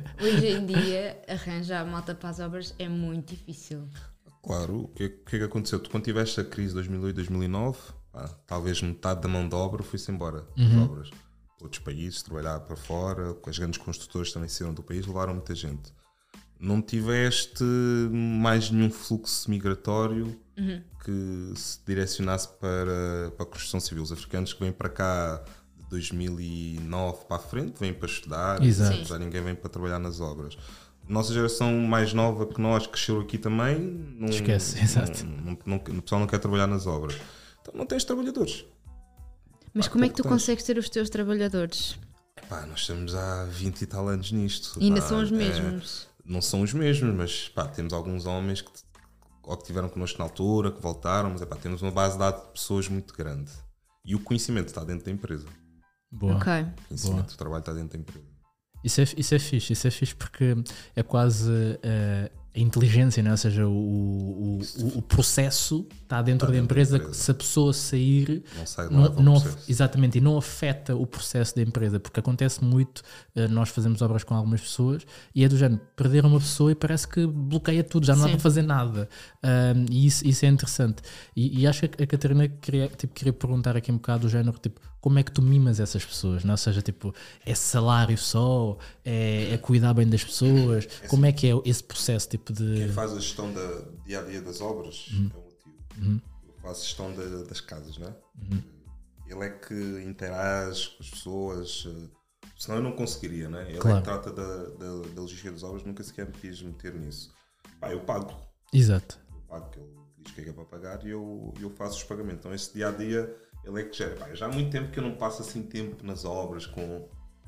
em dia, arranjar a malta para as obras é muito difícil. Claro, o que é que aconteceu? Tu, quando tiveste a crise de 2008, 2009, talvez metade da mão de obra foi-se embora das obras. Outros países, trabalhar para fora, as grandes construtoras também saíram do país, levaram muita gente. Não tiveste mais nenhum fluxo migratório que se direcionasse para a construção civil. Os africanos que vêm para cá de 2009 para a frente vêm para estudar, já ninguém vem para trabalhar nas obras. Nossa geração mais nova que nós, que cresceu aqui também, esquece, exato. O pessoal não quer trabalhar nas obras. Então não tens trabalhadores. Mas como é que tu consegues ter os teus trabalhadores? Nós estamos há 20 e tal anos nisto. E ainda são os mesmos? Não são os mesmos, mas temos alguns homens que estiveram connosco na altura, que voltaram, mas temos uma base de dados de pessoas muito grande. E o conhecimento está dentro da empresa. Boa. Okay. O conhecimento do trabalho está dentro da empresa. Isso é fixe porque é quase a inteligência, não é? Ou seja, o processo está dentro da empresa, que se a pessoa sair, não sai exatamente, e não afeta o processo da empresa, porque acontece muito, nós fazemos obras com algumas pessoas e é do género, perder uma pessoa e parece que bloqueia tudo, já não dá para fazer nada, e isso é interessante, e acho que a Catarina queria perguntar aqui um bocado do género, tipo, como é que tu mimas essas pessoas, não? Ou seja, tipo, é salário só, é cuidar bem das pessoas, como é que é esse processo, tipo de... Quem faz a gestão dia-a-dia das obras é o meu tio. Eu faço a gestão das casas, não é? Ele é que interage com as pessoas, senão eu não conseguiria, não é? Ele é que trata da logística das obras, nunca sequer me quis meter nisso. Eu pago. Exato. Eu pago, que ele diz que é para pagar e eu faço os pagamentos. Então esse dia-a-dia ele é que gera. Já há muito tempo que eu não passo assim tempo nas obras com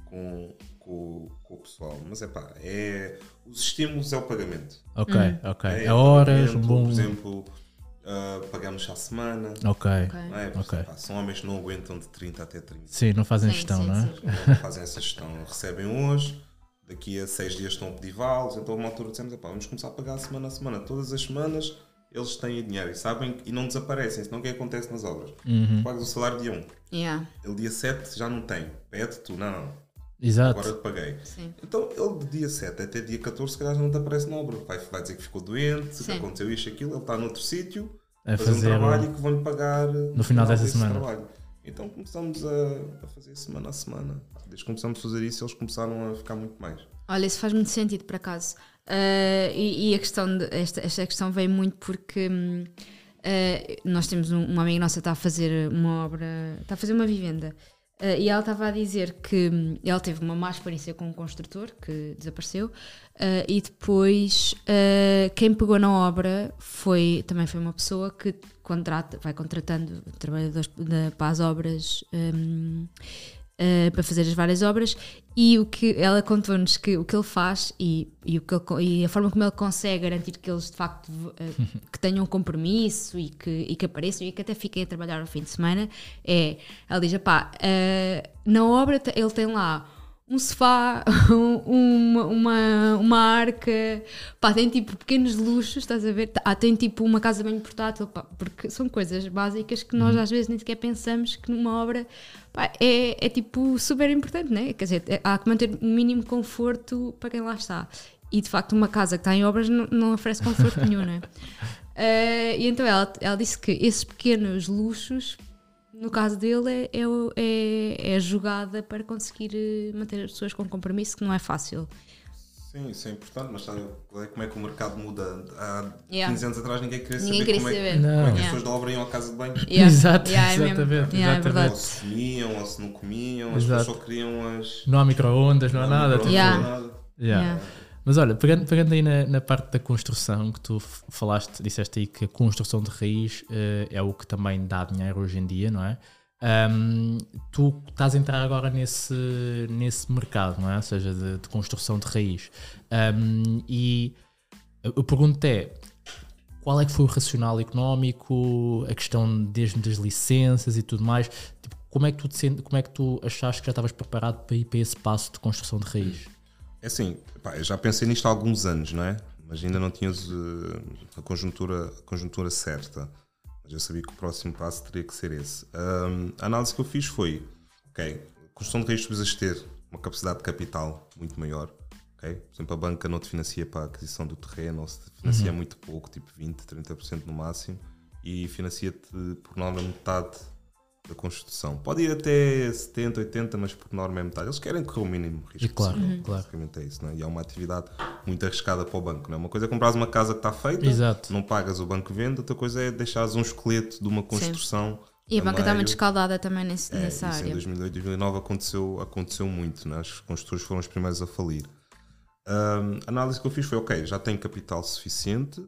o pessoal, mas os estímulos é o pagamento. Ok. É horas, por exemplo, pagamos à semana. Ok. São homens que não aguentam de 30 até 30. Sim, não fazem gestão, não é? Não fazem essa gestão. Recebem hoje, daqui a 6 dias estão a pedir vales, então uma altura dizemos, vamos começar a pagar semana a semana. Todas as semanas eles têm dinheiro e sabem e não desaparecem, senão o que acontece nas obras? Pagas o salário dia 1. Ele dia 7 já não tem. Pede tu, não. Exato. Agora te paguei. Sim. Então ele de dia 7 até dia 14 se calhar já não te aparece na obra. Vai dizer que ficou doente, que aconteceu isto, aquilo, ele está noutro sítio a fazer um trabalho e que vão-lhe pagar no final dessa semana. Trabalho. Então começamos a fazer semana a semana. Desde que começamos a fazer isso, eles começaram a ficar muito mais. Olha, isso faz muito sentido, por acaso. E a questão esta questão veio muito porque nós temos uma amiga nossa que está a fazer uma obra, está a fazer uma vivenda. E ela estava a dizer que ela teve uma má experiência com um construtor que desapareceu, e depois quem pegou na obra também foi uma pessoa que vai contratando trabalhadores para as obras, para fazer as várias obras, e o que ela contou-nos que o que ele faz e a forma como ele consegue garantir que eles de facto que tenham um compromisso e que apareçam e que até fiquem a trabalhar no fim de semana ela diz, na obra ele tem lá um sofá, uma arca, tem tipo pequenos luxos, estás a ver? Tem tipo uma casa bem portátil, porque são coisas básicas que nós às vezes nem sequer pensamos que numa obra é tipo super importante, né? Quer dizer, há que manter o mínimo conforto para quem lá está. E de facto uma casa que está em obras não oferece conforto nenhum, né? E então ela disse que esses pequenos luxos, no caso dele, é a jogada para conseguir manter as pessoas com compromisso, que não é fácil. Sim, isso é importante, mas sabe como é que o mercado muda? Há 15 anos atrás ninguém queria saber como é que as pessoas da obra iam à casa de banho. Exato, exatamente. É verdade. Ou se comiam, ou se não comiam, as pessoas só queriam as... Não há micro-ondas, não há nada. Nada. Mas olha, pegando aí na parte da construção que tu disseste aí que a construção de raiz é o que também dá dinheiro hoje em dia, não é? Tu estás a entrar agora nesse mercado, não é? Ou seja, de construção de raiz. E eu pergunto qual é que foi o racional económico, a questão desde das licenças e tudo mais? Tipo, como é que tu achaste que já estavas preparado para ir para esse passo de construção de raiz? É assim, eu já pensei nisto há alguns anos, não é? Mas ainda não tinha a conjuntura certa. Mas eu sabia que o próximo passo teria que ser esse. A análise que eu fiz foi, a construção de raiz precisas ter uma capacidade de capital muito maior. Por exemplo, a banca não te financia para a aquisição do terreno, ou se te financia muito pouco, tipo 20%, 30% no máximo, e financia-te por norma metade da construção. Pode ir até 70%, 80%, mas por norma é metade. Eles querem correr o mínimo risco. E claro. Basicamente é isso, não é? E é uma atividade muito arriscada para o banco. Não é? Uma coisa é comprares uma casa que está feita, não pagas, o banco vende, outra coisa é deixares um esqueleto de uma construção. E a banca está muito escaldada também nessa área. Em 2008, 2009 aconteceu muito, não é? Os construtores foram os primeiros a falir. A análise que eu fiz foi, já tenho capital suficiente,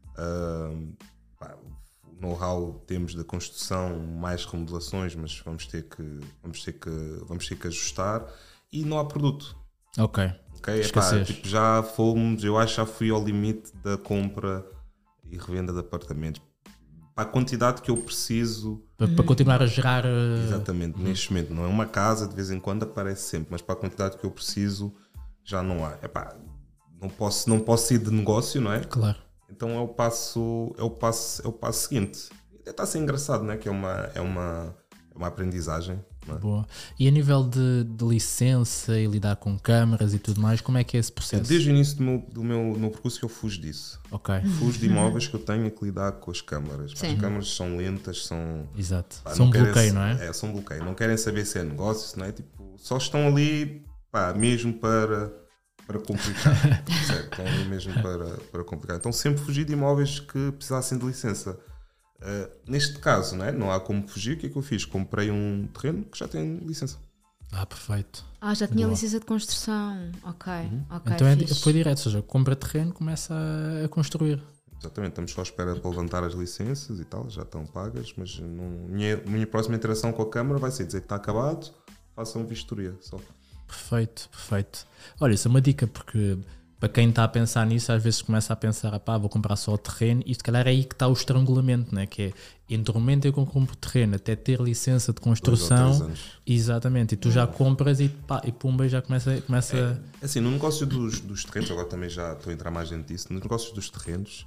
know-how temos da construção, mais remodelações, mas vamos ter que ajustar, e não há produto. Já fomos, eu acho que já fui ao limite da compra e revenda de apartamentos. Para a quantidade que eu preciso para continuar a gerar. Exatamente, neste momento. Não é uma casa, de vez em quando aparece sempre, mas para a quantidade que eu preciso já não há. Não posso ir de negócio, não é? Claro. Então é o passo seguinte. Está a ser engraçado, não é? Que é uma aprendizagem. Não é? Boa. E a nível de licença e lidar com câmaras e tudo mais, como é que é esse processo? Desde o início do meu percurso que eu fujo disso. Fujo de imóveis que eu tenho que lidar com as câmaras. As câmaras são lentas, são... Exato. São bloqueio, não é? São bloqueio. Não querem saber se é negócio, não é? Só estão ali mesmo para complicar. Estão ali mesmo para complicar. Então sempre fugi de imóveis que precisassem de licença. Neste caso, não há como fugir. O que é que eu fiz? Comprei um terreno que já tem licença. Perfeito. Já tinha licença de construção. Ok. Então foi direto, ou seja, compra terreno, começa a construir. Exatamente, estamos só à espera para levantar as licenças e tal, já estão pagas, mas minha próxima interação com a Câmara vai ser dizer que está acabado, façam vistoria só. Perfeito. Olha, isso é uma dica, porque para quem está a pensar nisso, às vezes começa a pensar, vou comprar só o terreno, e se calhar é aí que está o estrangulamento, né? Que é entre o momento em que eu compro o terreno até ter licença de construção. 2 ou 3 anos. Exatamente, e tu já compras e pumba, já começa assim, no negócio dos terrenos, agora também já estou a entrar mais dentro disso, no negócio dos terrenos,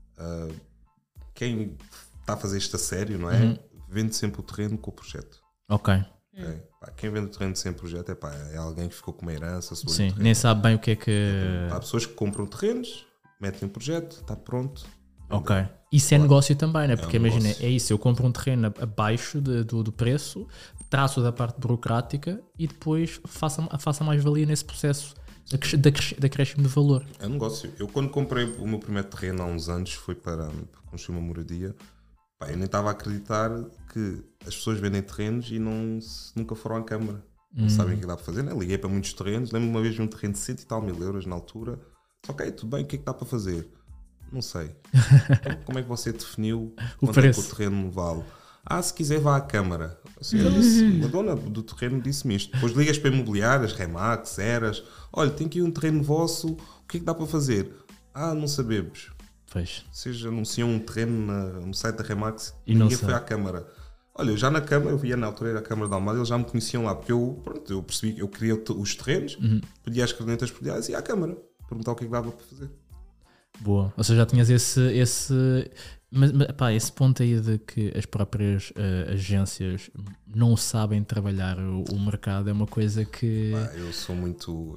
quem está a fazer isto a sério, não é? Vende sempre o terreno com o projeto. Ok. Quem vende o terreno sem projeto é alguém que ficou com uma herança. Sim, nem sabe bem o que é que... Há pessoas que compram terrenos, metem um projeto, está pronto. Ok. Isso é negócio também, né? Porque imagina, é isso, eu compro um terreno abaixo do preço, traço da parte burocrática e depois faço a mais-valia nesse processo de acréscimo de valor. É um negócio. Eu quando comprei o meu primeiro terreno há uns anos, foi para construir uma moradia, eu nem estava a acreditar que as pessoas vendem terrenos e nunca foram à Câmara. Não sabem o que dá para fazer, né? Liguei para muitos terrenos, lembro-me uma vez de um terreno de 100 e tal mil euros na altura. Ok, tudo bem, o que é que dá para fazer? Não sei. Então, como é que você definiu quanto é que o terreno vale? Se quiser vá à Câmara. Assim, a dona do terreno disse-me isto. Depois ligas para imobiliárias, Remax, Eras. Olha, tem aqui um terreno vosso, o que é que dá para fazer? Não sabemos. Vocês anunciam um terreno no site da Remax e ninguém foi à Câmara. Olha, eu já na Câmara, eu via na altura, era a Câmara de Almada, eles já me conheciam lá, porque eu percebi que eu queria os terrenos, pedia as cadernetas prediais e ia à Câmara, perguntar o que é que dava para fazer. Boa, ou seja, já tinhas esse ponto aí de que as próprias agências não sabem trabalhar o mercado, é uma coisa que... eu sou muito...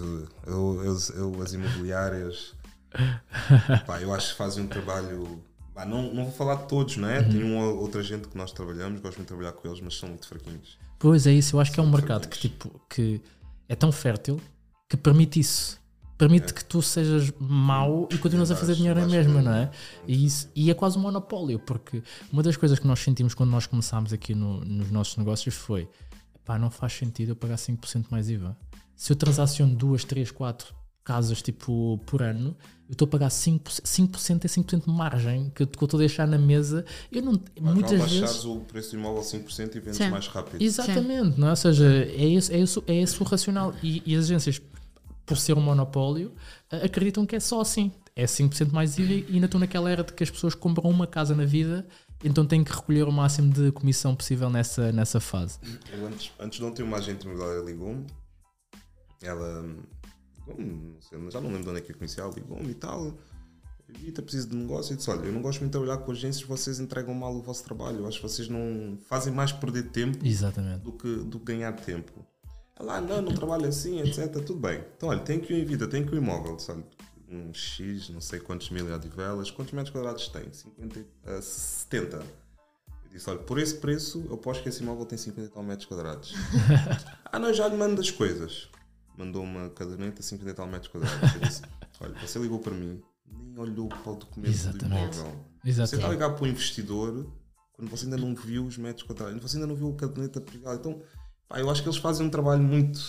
as imobiliárias... eu acho que fazem um trabalho... não vou falar de todos, não é? Tem outra gente que nós trabalhamos, gosto muito de trabalhar com eles, mas são muito fraquinhos. Pois é isso, eu acho que é um mercado que é tão fértil que permite isso. Permite que tu sejas mau e continuas a fazer dinheiro mesmo, não é? E é quase um monopólio, porque uma das coisas que nós sentimos quando nós começámos aqui nos nossos negócios foi não faz sentido eu pagar 5% mais IVA. Se eu transaciono 2, 3, 4 casas por ano, eu estou a pagar 5% é 5% de margem que eu estou a deixar na mesa. Eu não, muitas vezes baixares o preço do imóvel a 5% e vendes mais rápido. Exatamente, não é? Ou seja, é esse o racional. E as agências, por ser um monopólio, acreditam que é só assim. É 5% mais IVA e ainda estou naquela era de que as pessoas compram uma casa na vida, então têm que recolher o máximo de comissão possível nessa fase. Eu antes de ontem uma agente imobiliária ligou-me, ela... já não lembro de onde é que eu conheci ela, ligou-me e tal, Vita, preciso de negócio. Eu disse, olha, eu não gosto muito de trabalhar com agências, vocês entregam mal o vosso trabalho, eu acho que vocês não fazem mais perder tempo do que ganhar tempo. Ela, não trabalha assim, etc, tudo bem. Então, olha, tem que ir em Vita, tem que ir imóvel, olha, um X, não sei quantos mil odivelas, quantos metros quadrados tem? 70. Eu disse, olha, por esse preço, eu aposto que esse imóvel tem 50 e tal metros quadrados. Não, já lhe mando as coisas. Mandou uma caderneta, 50 e tal metros quadrados. Eu disse, olha, você ligou para mim, nem olhou para o documento do imóvel. Você está a ligar para o investidor quando você ainda não viu os metros quadrados, você ainda não viu a caderneta privada. Então, eu acho que eles fazem um trabalho muito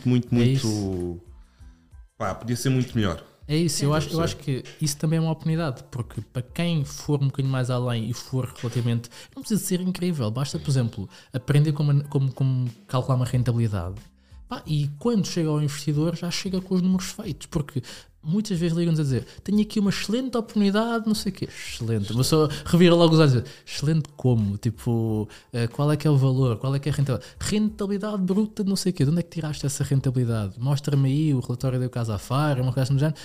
podia ser muito melhor. É isso, eu acho que isso também é uma oportunidade, porque para quem for um bocadinho mais além e for relativamente, não precisa ser incrível, basta, por exemplo, aprender como calcular uma rentabilidade. E quando chega ao investidor já chega com os números feitos, porque muitas vezes ligam-nos a dizer, tenho aqui uma excelente oportunidade, não sei o quê, excelente, mas só revira logo os olhos e diz, excelente como? Tipo, qual é que é o valor? Qual é que é a rentabilidade? Rentabilidade bruta de não sei o quê, de onde é que tiraste essa rentabilidade? Mostra-me aí o relatório da Casa Afar, uma coisa do género.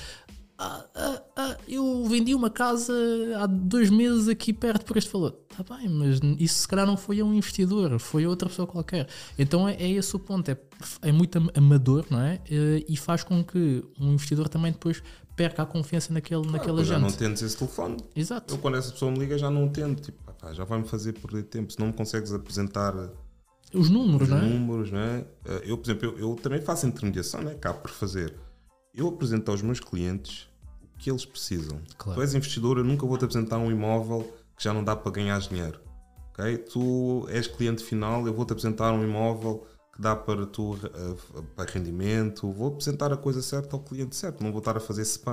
Eu vendi uma casa há 2 meses aqui perto por este valor. Está bem, mas isso se calhar não foi a um investidor, foi a outra pessoa qualquer. Então é esse o ponto, é muito amador, não é? E faz com que um investidor também depois perca a confiança naquele agente. Já não atendes esse telefone. Exato. Eu quando essa pessoa me liga já não atendo, tipo, já vai-me fazer perder tempo, se não me consegues apresentar os números, não é? Números, não é? Eu, por exemplo, eu também faço intermediação, não é? Acabo por fazer. Eu apresento aos meus clientes o que eles precisam. Claro. Tu és investidor, eu nunca vou-te apresentar um imóvel que já não dá para ganhar dinheiro. Okay? Tu és cliente final, eu vou-te apresentar um imóvel que dá para tu para rendimento, vou apresentar a coisa certa ao cliente certo, não vou estar a fazer spam.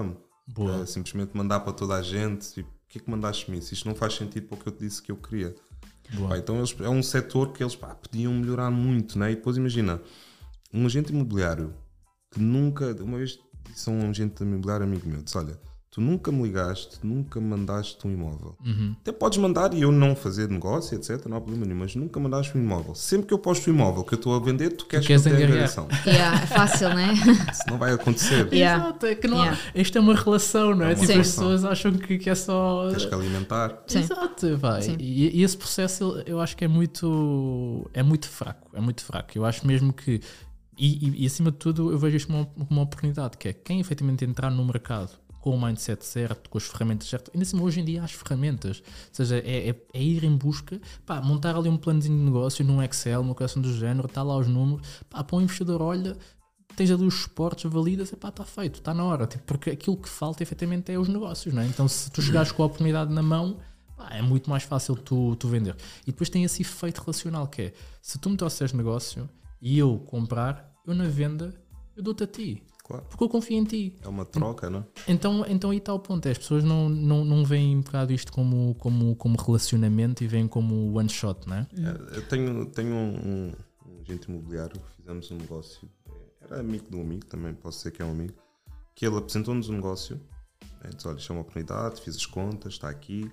Simplesmente mandar para toda a gente, tipo, o que é que mandaste-me isso? Isto não faz sentido para o que eu te disse que eu queria. Então é um setor que eles podiam melhorar muito, né? E depois imagina, um agente imobiliário que nunca, uma vez disse a um agente imobiliário amigo meu, disse, olha, tu nunca me ligaste, nunca mandaste um imóvel. Uhum. Até podes mandar e eu não fazer negócio, etc, não há problema nenhum, mas nunca mandaste um imóvel. Sempre que eu posto o imóvel que eu estou a vender, tu queres que eu tenha a variação. É fácil, não é? Isso não vai acontecer. Exato, é que não isto é uma relação, não é? Tipo, as pessoas acham que é só... Tens que alimentar. Sim. Exato, vai. E esse processo eu acho que é muito fraco, Eu acho mesmo que... E acima de tudo eu vejo isto como uma oportunidade, que é quem efetivamente entrar no mercado com o mindset certo, com as ferramentas certas, ainda assim hoje em dia há as ferramentas, ou seja, é ir em busca, montar ali um planozinho de negócio num Excel, uma coisa do género, está lá os números, para o investidor, olha, tens ali os suportes, validas, está feito, está na hora, tipo, porque aquilo que falta efetivamente é os negócios, não é? Então se tu chegares com a oportunidade na mão, é muito mais fácil tu vender. E depois tem esse efeito relacional, que é, se tu me trouxeres negócio e eu comprar, eu na venda, eu dou-te a ti. Claro. Porque eu confio em ti. É uma troca, não é? Então aí está o ponto. As pessoas não veem um bocado isto como relacionamento e veem como one shot, não é? Eu tenho um agente imobiliário que fizemos um negócio. Era amigo de um amigo, também posso dizer que é um amigo, que ele apresentou-nos um negócio. Disse, olha, isto é uma oportunidade, fiz as contas, está aqui.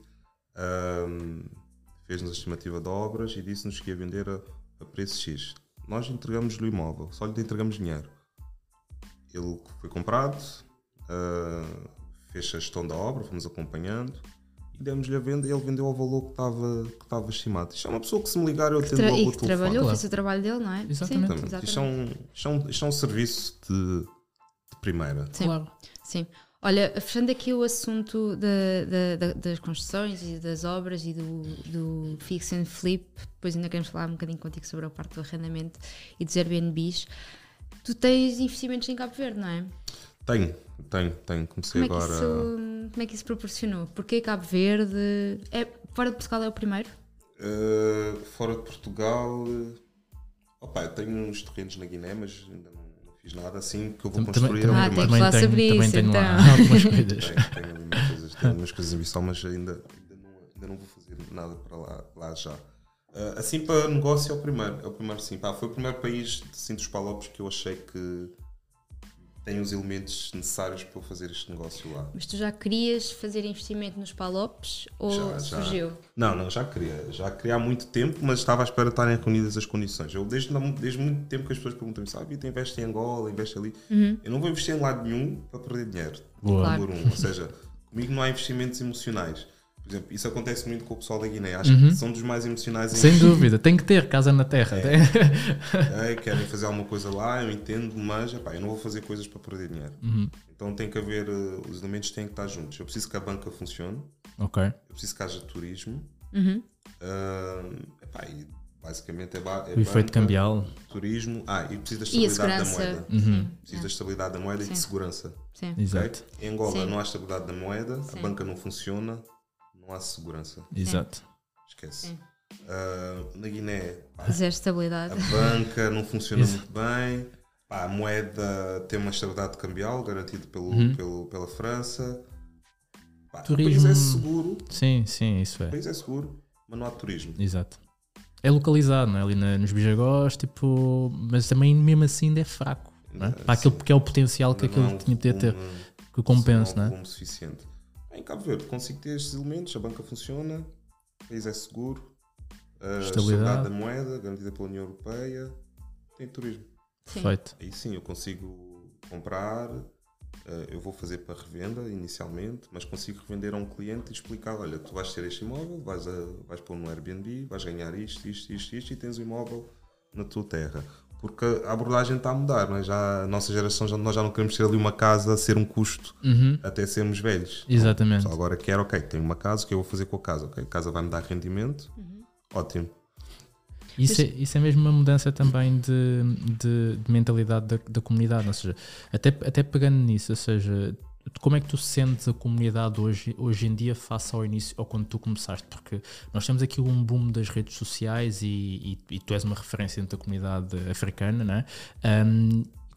Fez-nos a estimativa de obras e disse-nos que ia vender a preço X. Nós entregamos-lhe o imóvel, só lhe entregamos dinheiro. Ele foi comprado, fez a gestão da obra, fomos acompanhando e demos-lhe a venda e ele vendeu ao valor que estava estimado. Isto é uma pessoa que, se me ligar, eu atendo logo o telefone. E que trabalhou, fez o trabalho dele, não é? Exatamente. Sim, Isto é um serviço de primeira. Sim. Claro. Sim. Olha, fechando aqui o assunto das construções e das obras e do fix and flip, depois ainda queremos falar um bocadinho contigo sobre a parte do arrendamento e dos Airbnbs. Tu tens investimentos em Cabo Verde, não é? Tenho. Comecei agora... Como é que isso proporcionou? Porquê Cabo Verde? Fora de Portugal é o primeiro? Fora de Portugal... eu tenho uns terrenos na Guiné, mas ainda não fiz nada assim que eu vou construir. Tem que falar sobre isso, também tenho então. lá algumas coisas. Tenho algumas coisas em vista, mas ainda não vou fazer nada para lá já. Assim, para negócio é o primeiro sim. Foi o primeiro país dos Palopes que eu achei que tem os elementos necessários para eu fazer este negócio lá. Mas tu já querias fazer investimento nos Palopes ou surgiu? Não, já queria há muito tempo, mas estava à espera de estarem reunidas as condições. Eu desde muito tempo que as pessoas perguntam-me, Vitor, investe em Angola, investe ali. Eu não vou investir em lado nenhum para perder dinheiro. Claro. Ou seja, comigo não há investimentos emocionais. Por exemplo, isso acontece muito com o pessoal da Guiné. Acho que são dos mais emocionais. Sem dúvida, tem que ter casa na terra. Querem fazer alguma coisa lá, eu entendo, mas eu não vou fazer coisas para perder dinheiro. Então tem que haver, os elementos têm que estar juntos. Eu preciso que a banca funcione. Ok. Eu preciso que haja turismo. E basicamente é o efeito cambial. Turismo. E preciso da estabilidade da moeda. Preciso da estabilidade da moeda e de segurança. Sim. Exato. Em Angola não há estabilidade da moeda, a banca não funciona. Não há segurança. Exato. Esquece. Na Guiné, zero estabilidade. A banca não funciona muito bem. A moeda tem uma estabilidade cambial garantida pela França. Turismo... O país é seguro. Sim, isso é. O país é seguro, mas não há turismo. Exato. É localizado, não é? Ali nos Bijagós, mas também mesmo assim ainda é fraco. Não é? Para aquilo que é o potencial que aquilo tinha de ter. Que compensa, não é? Volume suficiente. Em Cabo Verde consigo ter estes elementos, a banca funciona, o país é seguro, a estabilidade da moeda garantida pela União Europeia, tem turismo. Perfeito. Aí sim eu consigo comprar, eu vou fazer para revenda inicialmente, mas consigo revender a um cliente e explicar, olha, tu vais ter este imóvel, vais pôr no Airbnb, vais ganhar isto e tens o imóvel na tua terra. Porque a abordagem está a mudar, não é? Já, a nossa geração, nós já não queremos ter ali uma casa a ser um custo até sermos velhos. Exatamente. Então, agora quero, tenho uma casa, o que eu vou fazer com a casa? A casa vai me dar rendimento, ótimo. Isso é mesmo uma mudança também de mentalidade da comunidade, ou seja, até pegando nisso, ou seja, como é que tu sentes a comunidade hoje em dia face ao início, ou quando tu começaste? Porque nós temos aqui um boom das redes sociais e tu és uma referência dentro da comunidade africana, não é?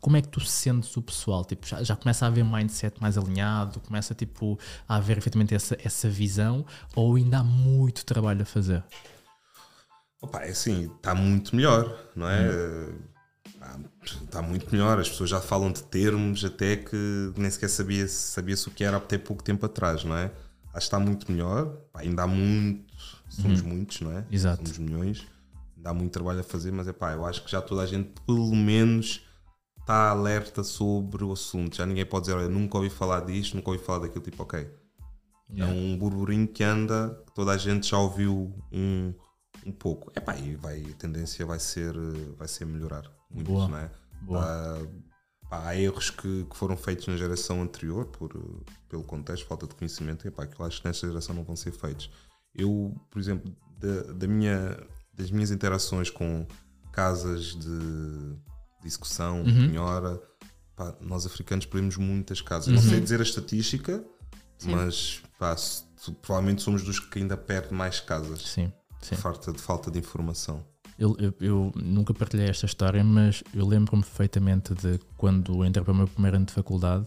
como é que tu sentes o pessoal? Tipo, já começa a haver mindset mais alinhado, começa tipo, a haver efetivamente essa visão, ou ainda há muito trabalho a fazer? Opa, é assim, está muito melhor, não é? Está muito melhor, as pessoas já falam de termos até que nem sequer sabia-se o que era até pouco tempo atrás, não é? Acho que está muito melhor. Pá, ainda há muito, somos muitos, não é? Exato. Somos milhões, ainda há muito trabalho a fazer, mas eu acho que já toda a gente pelo menos está alerta sobre o assunto. Já ninguém pode dizer, olha, nunca ouvi falar disto, nunca ouvi falar daquilo, tipo, ok. É um burburinho que anda, que toda a gente já ouviu um pouco. E a tendência vai ser melhorar muito, Boa. não é? Há erros que foram feitos na geração anterior pelo contexto, falta de conhecimento, que eu acho que nesta geração não vão ser feitos. Eu, por exemplo, das minhas interações com casas de discussão, penhora, nós africanos perdemos muitas casas. Não sei dizer a estatística, mas provavelmente somos dos que ainda perdem mais casas. Sim. De falta de informação. Eu nunca partilhei esta história, mas eu lembro-me perfeitamente de quando entrei para o meu primeiro ano de faculdade,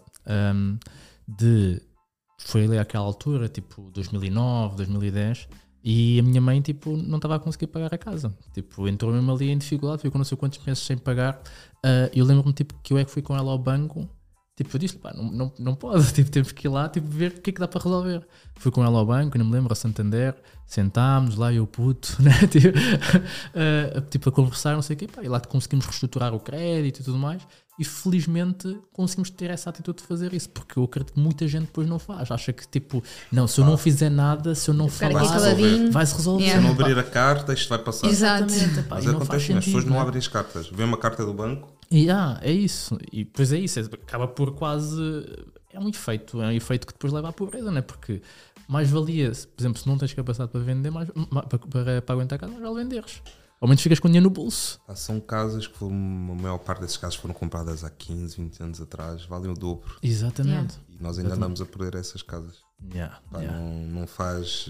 foi ali àquela altura, tipo 2009, 2010, e a minha mãe tipo, não estava a conseguir pagar a casa. Tipo, entrou mesmo ali em dificuldade, ficou não sei quantos meses sem pagar. Eu lembro-me tipo, que eu é que fui com ela ao banco. Tipo, eu disse, não pode, tipo, temos que ir lá, tipo, ver o que é que dá para resolver. Fui com ela ao banco, não me lembro, a Santander, sentámos lá, eu puto, né? Tipo, a conversar, não sei o quê, e lá conseguimos reestruturar o crédito e tudo mais, e felizmente conseguimos ter essa atitude de fazer isso, porque eu acredito que muita gente depois não faz, acha que tipo, não, se eu não fizer nada, se eu não falar, vai-se resolver. Se eu não abrir a carta, isto vai passar. Exatamente. Mas acontece, as pessoas não abrem as cartas, vê uma carta do banco. É isso, e depois é isso, acaba por quase, é um efeito que depois leva à pobreza, não é? Porque mais valia, por exemplo, se não tens capacidade para vender, para aguentar a casa, mais vale venderes. Ao menos ficas com dinheiro no bolso. São casas que a maior parte desses casas foram compradas há 15, 20 anos atrás, valem o dobro. Exatamente. E nós ainda andamos a perder essas casas. Não faz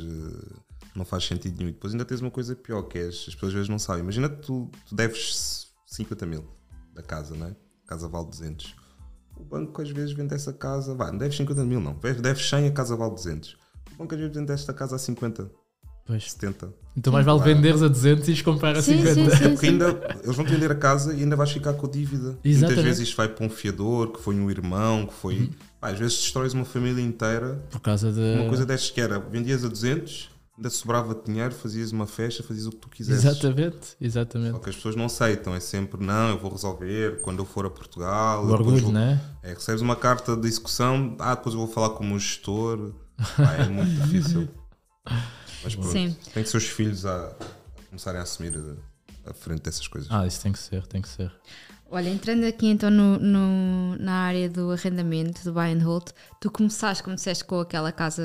sentido nenhum. E depois ainda tens uma coisa pior, que é as pessoas às vezes não sabem. Imagina que tu deves 50 mil da casa, não é? A casa vale 200. O banco às vezes vende essa casa, não deves 50 mil não, deves 100, a casa vale 200. O banco às vezes vende esta casa a 50, 70. Então mais vale venderes a 200 e comprar a 50. Sim. Porque ainda, eles vão te vender a casa e ainda vais ficar com a dívida. Exatamente. Muitas vezes isto vai para um fiador, que foi um irmão, que foi... às vezes destróis uma família inteira por causa de... uma coisa destas que era, vendias a 200... ainda sobrava dinheiro, fazias uma festa, fazias o que tu quisesses. Exatamente. Só que as pessoas não aceitam, é sempre, não, eu vou resolver quando eu for a Portugal. O orgulho, não é? Recebes uma carta de execução, depois eu vou falar com o meu gestor. É muito difícil. Mas pronto, tem que ser os filhos a começarem a assumir a frente dessas coisas. Isso tem que ser. Olha, entrando aqui então na área do arrendamento, do buy and hold, tu como disseste com aquela casa,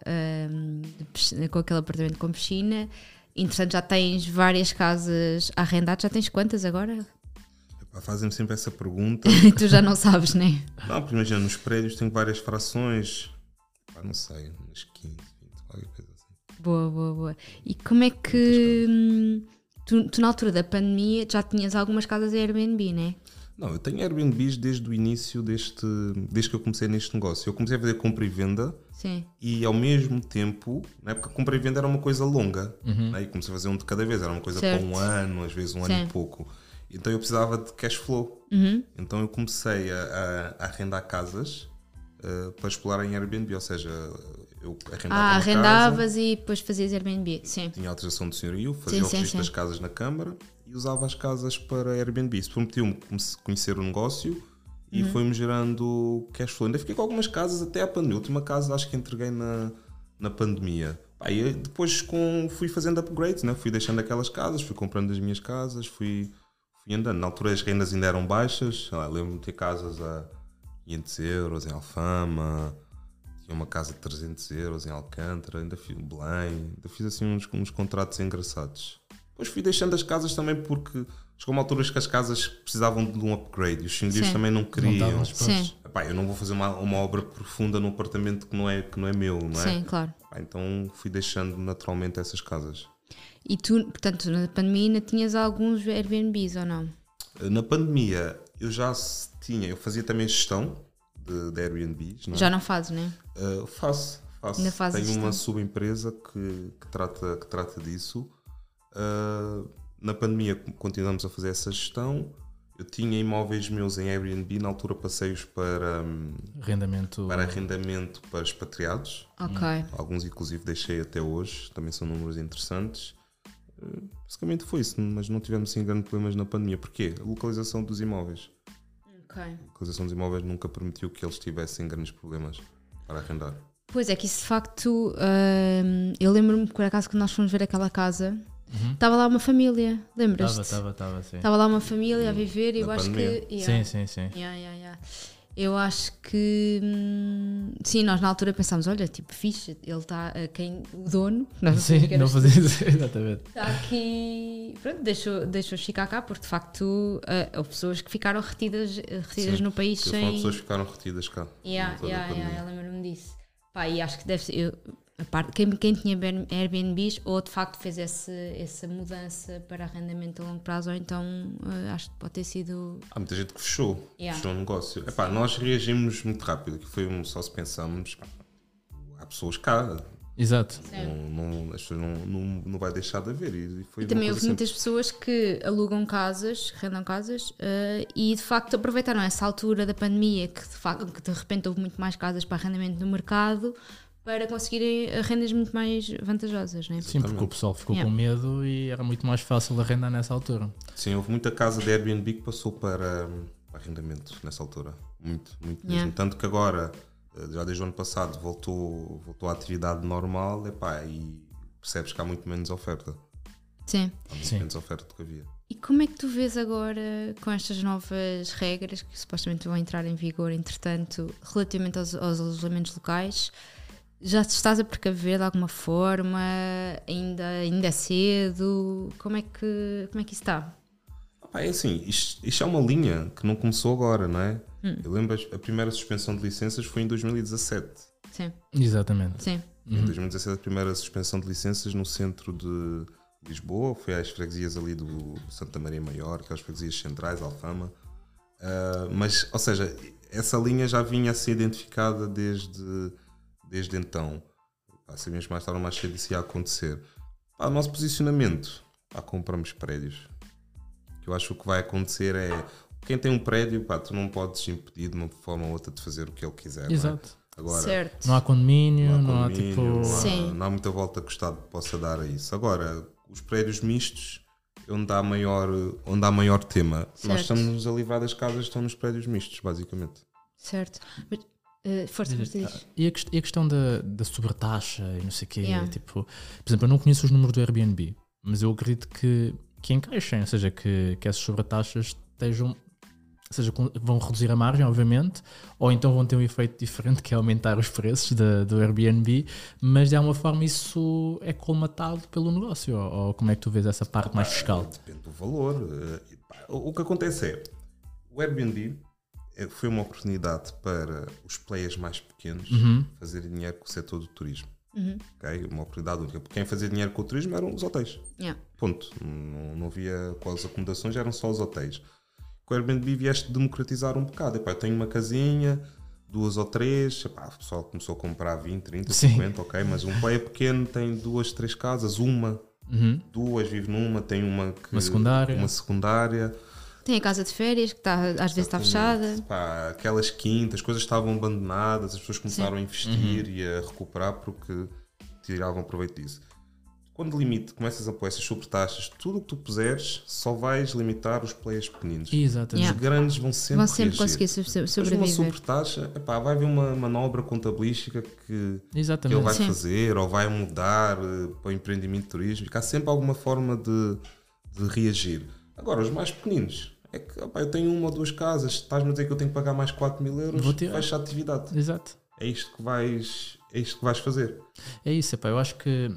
com aquele apartamento com piscina, entretanto já tens várias casas a arrendar, já tens quantas agora? Fazem-me sempre essa pergunta. Tu já não sabes, né? Não, porque imagina, nos prédios tem várias frações, não sei, umas 15, 20, qualquer coisa assim. Boa. E como é que... Tu na altura da pandemia já tinhas algumas casas Airbnb, não é? Não, eu tenho Airbnbs desde o início, desde que eu comecei neste negócio. Eu comecei a fazer compra e venda. Sim. E ao mesmo tempo, na época, compra e venda era uma coisa longa. Né? E comecei a fazer um de cada vez, era uma coisa para um ano, às vezes um ano e pouco. Então eu precisava de cash flow. Então eu comecei a arrendar casas para explorar em Airbnb, ou seja... Eu arrendavas casa, e depois fazias Airbnb, sim. Tinha autorização do senhorio, fazia o registro das casas na Câmara e usava as casas para Airbnb. Isso permitiu-me conhecer o negócio e foi-me gerando cash flow. Ainda fiquei com algumas casas até à pandemia. A última casa acho que entreguei na pandemia. E depois fui fazendo upgrades, né? Fui deixando aquelas casas, fui comprando as minhas casas, fui andando. Na altura as rendas ainda eram baixas. Lembro-me de ter casas a 500 euros em Alfama. Tinha uma casa de 300 euros em Alcântara, ainda fiz Belém, ainda fiz assim uns contratos engraçados. Depois fui deixando as casas também porque chegou uma altura que as casas precisavam de um upgrade e os senhorios também não queriam. Eu não vou fazer uma obra profunda num apartamento que não é meu, não é? Sim, claro. Então fui deixando naturalmente essas casas. E tu, portanto, na pandemia ainda tinhas alguns Airbnbs ou não? Na pandemia eu fazia também gestão de Airbnbs. Não é? Já não fazes, não é? Faço. Tenho uma subempresa que trata disso. Na pandemia continuamos a fazer essa gestão. Eu tinha imóveis meus em Airbnb, na altura passei-os para arrendamento para expatriados. Alguns inclusive deixei até hoje, também são números interessantes. Basicamente foi isso, mas não tivemos assim grandes problemas na pandemia. Porquê? A localização dos imóveis. A localização dos imóveis nunca permitiu que eles tivessem grandes problemas para arrendar. Pois é, que isso de facto, eu lembro-me por acaso que nós fomos ver aquela casa. Estava lá uma família, lembras-te? Estava, sim. Estava lá uma família a viver e eu acho que... Sim. Eu acho que sim, nós na altura pensámos, olha, tipo, fixe, ele está, o dono, não fazia isso, exatamente. Está aqui, pronto, deixou-os ficar cá, porque de facto houve pessoas que ficaram retidas no país sem... Foram pessoas que ficaram retidas cá. Eu lembro-me disso. Pá, e acho que deve ser... Quem tinha Airbnbs ou de facto fez essa mudança para arrendamento a longo prazo, ou então acho que pode ter sido... Há muita gente que fechou o negócio. Nós reagimos muito rápido, que foi só se pensamos, há pessoas cá. Exato. As pessoas não vai deixar de haver. E também houve muitas pessoas que alugam casas, arrendam casas e de facto aproveitaram essa altura da pandemia que de repente houve muito mais casas para arrendamento no mercado, para conseguirem rendas muito mais vantajosas, não é? Sim, porque o pessoal ficou com medo e era muito mais fácil arrendar nessa altura. Sim, houve muita casa de Airbnb que passou para arrendamento nessa altura. Muito mesmo. Tanto que agora, já desde o ano passado, voltou à atividade normal e percebes que há muito menos oferta. Sim. Há muito menos oferta do que havia. E como é que tu vês agora com estas novas regras que supostamente vão entrar em vigor, entretanto, relativamente aos alojamentos locais? Já te estás a precaver de alguma forma? Ainda é cedo? Como é que isso está? É assim, isto é uma linha que não começou agora, não é? Eu lembro, a primeira suspensão de licenças foi em 2017. Sim. Exatamente. Sim. Em 2017 a primeira suspensão de licenças no centro de Lisboa, foi às freguesias ali do Santa Maria Maior, aquelas freguesias centrais, Alfama. Mas, ou seja, essa linha já vinha a ser identificada desde então. Sabíamos mais tarde ou mais cedo isso ia acontecer. O nosso posicionamento, compramos prédios. O que eu acho que vai acontecer é, quem tem um prédio, tu não podes impedir de uma forma ou outra de fazer o que ele quiser. Exato. Agora, certo. Não há condomínio, não há tipo... Não há muita volta que o Estado possa dar a isso. Agora, os prédios mistos, onde há maior tema. Certo. Nós estamos a livrar das casas que estão nos prédios mistos, basicamente. Certo. Mas, força. E a questão da sobretaxa e não sei o quê, tipo, por exemplo, eu não conheço os números do Airbnb, mas eu acredito que encaixem, ou seja, que essas sobretaxas vão reduzir a margem, obviamente, ou então vão ter um efeito diferente, que é aumentar os preços do Airbnb, mas de alguma forma isso é colmatado pelo negócio, ou como é que tu vês essa parte mais fiscal? Depende do valor. O que acontece é, o Airbnb foi uma oportunidade para os players mais pequenos fazerem dinheiro com o setor do turismo. Okay? Uma oportunidade única. Porque quem fazia dinheiro com o turismo eram os hotéis. Ponto. Não havia com as acomodações, eram só os hotéis. Com o Airbnb vieste democratizar um bocado. Eu tenho uma casinha, 2 ou 3, o pessoal começou a comprar 20, 30, 50, ok, mas um player pequeno tem 2, 3 casas, duas, vive numa, tem uma secundária. Tem a casa de férias, que às vezes está fechada. Aquelas quintas, as coisas estavam abandonadas, as pessoas começaram a investir e a recuperar porque tiravam proveito disso. Quando começas a pôr essas sobretaxas, tudo o que tu puseres, só vais limitar os players pequeninos. Exatamente. Os grandes vão sempre conseguir sobreviver. Mas uma sobretaxa, vai haver uma manobra contabilística que ele vai fazer ou vai mudar para o empreendimento de turismo. Há sempre alguma forma de reagir. Agora, os mais pequeninos, é que eu tenho 1 ou 2 casas, estás-me a dizer que eu tenho que pagar mais 4.000 euros, fecha a atividade. Exato. É isto que vais é isto que vais fazer. É isso, epá, eu acho que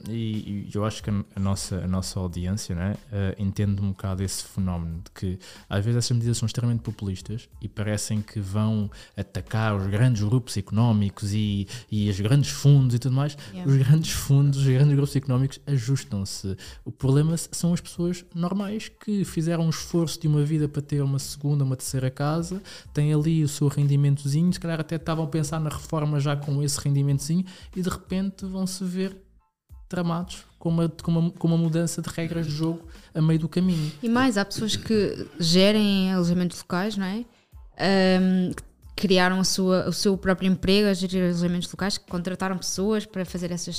a nossa audiência, né, entende um bocado esse fenómeno de que às vezes essas medidas são extremamente populistas e parecem que vão atacar os grandes grupos económicos e os grandes fundos e tudo mais. Os grandes fundos, os grandes grupos económicos ajustam-se. O problema são as pessoas normais que fizeram um esforço de uma vida para ter uma segunda, uma terceira casa, têm ali o seu rendimentozinho, se calhar até estavam a pensar na reforma já com esse rendimentozinho e de repente vão-se ver tramados com uma mudança de regras de jogo a meio do caminho. E mais, há pessoas que gerem alojamentos locais, não é? Criaram o seu próprio emprego a gerir alojamentos locais, que contrataram pessoas para fazer essa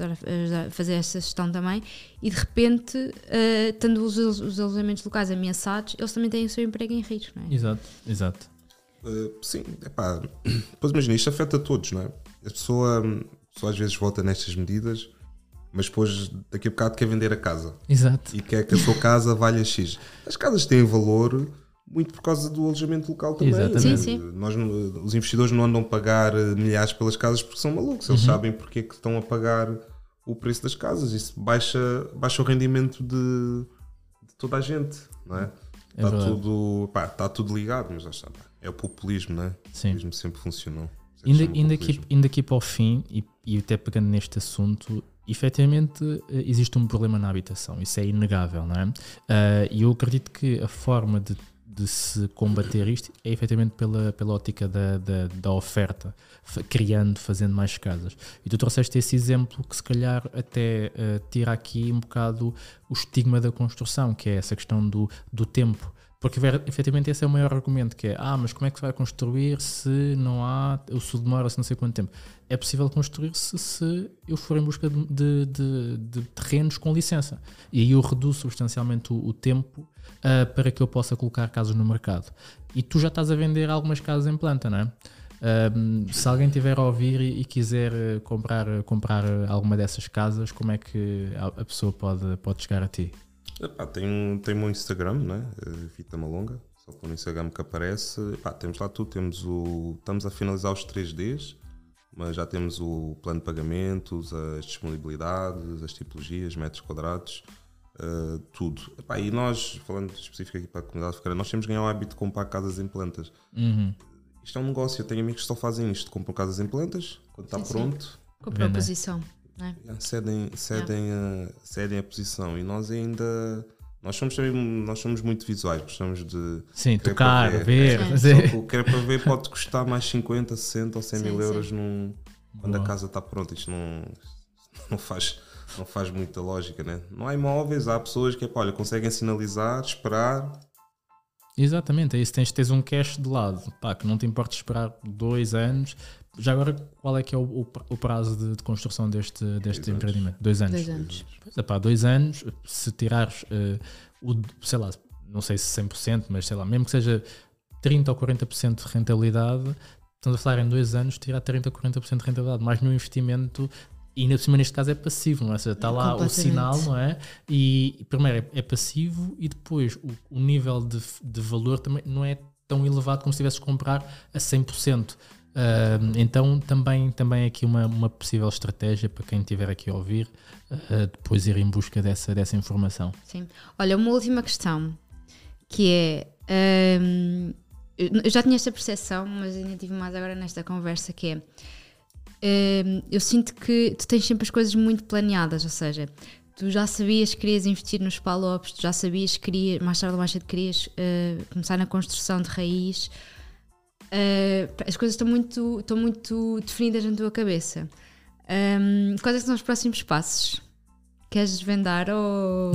gestão também, e de repente, tendo os alojamentos locais ameaçados, eles também têm o seu emprego em risco, não é? Exato. Sim, depois imagina, isto afeta a todos, não é? A pessoa às vezes vota nestas medidas, mas depois daqui a bocado quer vender a casa. Exato. E quer que a sua casa valha X. As casas têm valor muito por causa do alojamento local também. Exatamente. Sim. Os investidores não andam a pagar milhares pelas casas porque são malucos. Eles sabem porque é que estão a pagar o preço das casas. Isso baixa o rendimento de toda a gente, não é? Está tudo ligado, mas já está. É o populismo, não é? Sim. O populismo sempre funcionou. Indo aqui para o fim, e até pegando neste assunto, efetivamente existe um problema na habitação, isso é inegável, não é? E eu acredito que a forma de se combater isto é efetivamente pela ótica da oferta, fazendo mais casas. E tu trouxeste esse exemplo que se calhar até tira aqui um bocado o estigma da construção, que é essa questão do tempo. Porque efetivamente esse é o maior argumento, que é mas como é que se vai construir se não há, o sul demora-se não sei quanto tempo. É possível construir-se se eu for em busca de terrenos com licença. E aí eu reduzo substancialmente o tempo para que eu possa colocar casas no mercado. E tu já estás a vender algumas casas em planta, não é? Se alguém tiver a ouvir e quiser comprar alguma dessas casas, como é que a pessoa pode chegar a ti? Tem o meu Instagram, né? Vita Malonga, só por no Instagram que aparece. Temos lá tudo, estamos a finalizar os 3Ds, mas já temos o plano de pagamentos, as disponibilidades, as tipologias, metros quadrados, tudo. E nós, falando específico aqui para a comunidade africana, nós temos que ganhar o hábito de comprar casas em plantas. Isto é um negócio, eu tenho amigos que só fazem isto, compram casas em plantas, quando está pronto. Compram a posição. Cedem a posição, e nós somos muito visuais, gostamos de tocar, ver. Só que o que é para ver pode custar mais 50, 60 ou 100 mil euros quando a casa está pronta. Isto não faz muita lógica, né? Não há imóveis, há pessoas que conseguem sinalizar, esperar. Exatamente, é isso. Tens um cash de lado, que não te importa esperar 2 anos. Já agora, qual é que é o prazo de construção deste empreendimento? 2 anos. 2 anos. 2 anos, se tirares, sei lá, não sei se 100%, mas sei lá, mesmo que seja 30% ou 40% de rentabilidade, estamos a falar em 2 anos, tirar 30% ou 40% de rentabilidade, mais no investimento. E ainda por cima neste caso é passivo, não é? Ou seja, está lá o sinal, não é? E primeiro é passivo e depois o nível de valor também não é tão elevado como se tivesses de comprar a 100%. Então também aqui uma possível estratégia para quem estiver aqui a ouvir, depois ir em busca dessa informação. Sim. Olha, uma última questão, que é, eu já tinha esta percepção, mas ainda tive mais agora nesta conversa, que é, eu sinto que tu tens sempre as coisas muito planeadas, ou seja, tu já sabias que querias investir nos PALOPs, tu já sabias que mais tarde ou mais cedo querias começar na construção de raiz. As coisas estão muito definidas na tua cabeça. Quais é que são os próximos passos? Queres desvendar ou...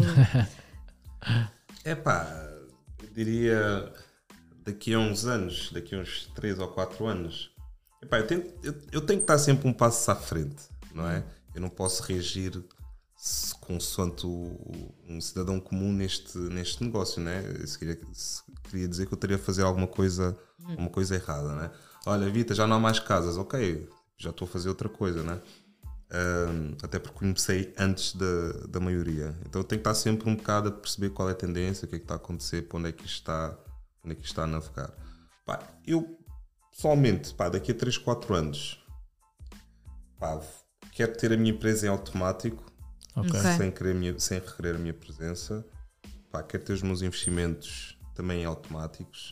Eu diria daqui a uns anos, daqui a uns 3 ou 4 anos. Eu tenho que estar sempre um passo à frente, não é? Eu não posso reagir consoante um cidadão comum neste negócio, não é? Queria dizer que eu teria a fazer alguma coisa errada, não é? Olha, Vita, já não há mais casas, ok, já estou a fazer outra coisa, não é? Até porque comecei antes da maioria. Então eu tenho que estar sempre um bocado a perceber qual é a tendência, o que é que está a acontecer, para onde é que isto está a navegar. Eu pessoalmente, daqui a 3, 4 anos quero ter a minha empresa em automático, sem requerer a minha presença. Quero ter os meus investimentos também automáticos,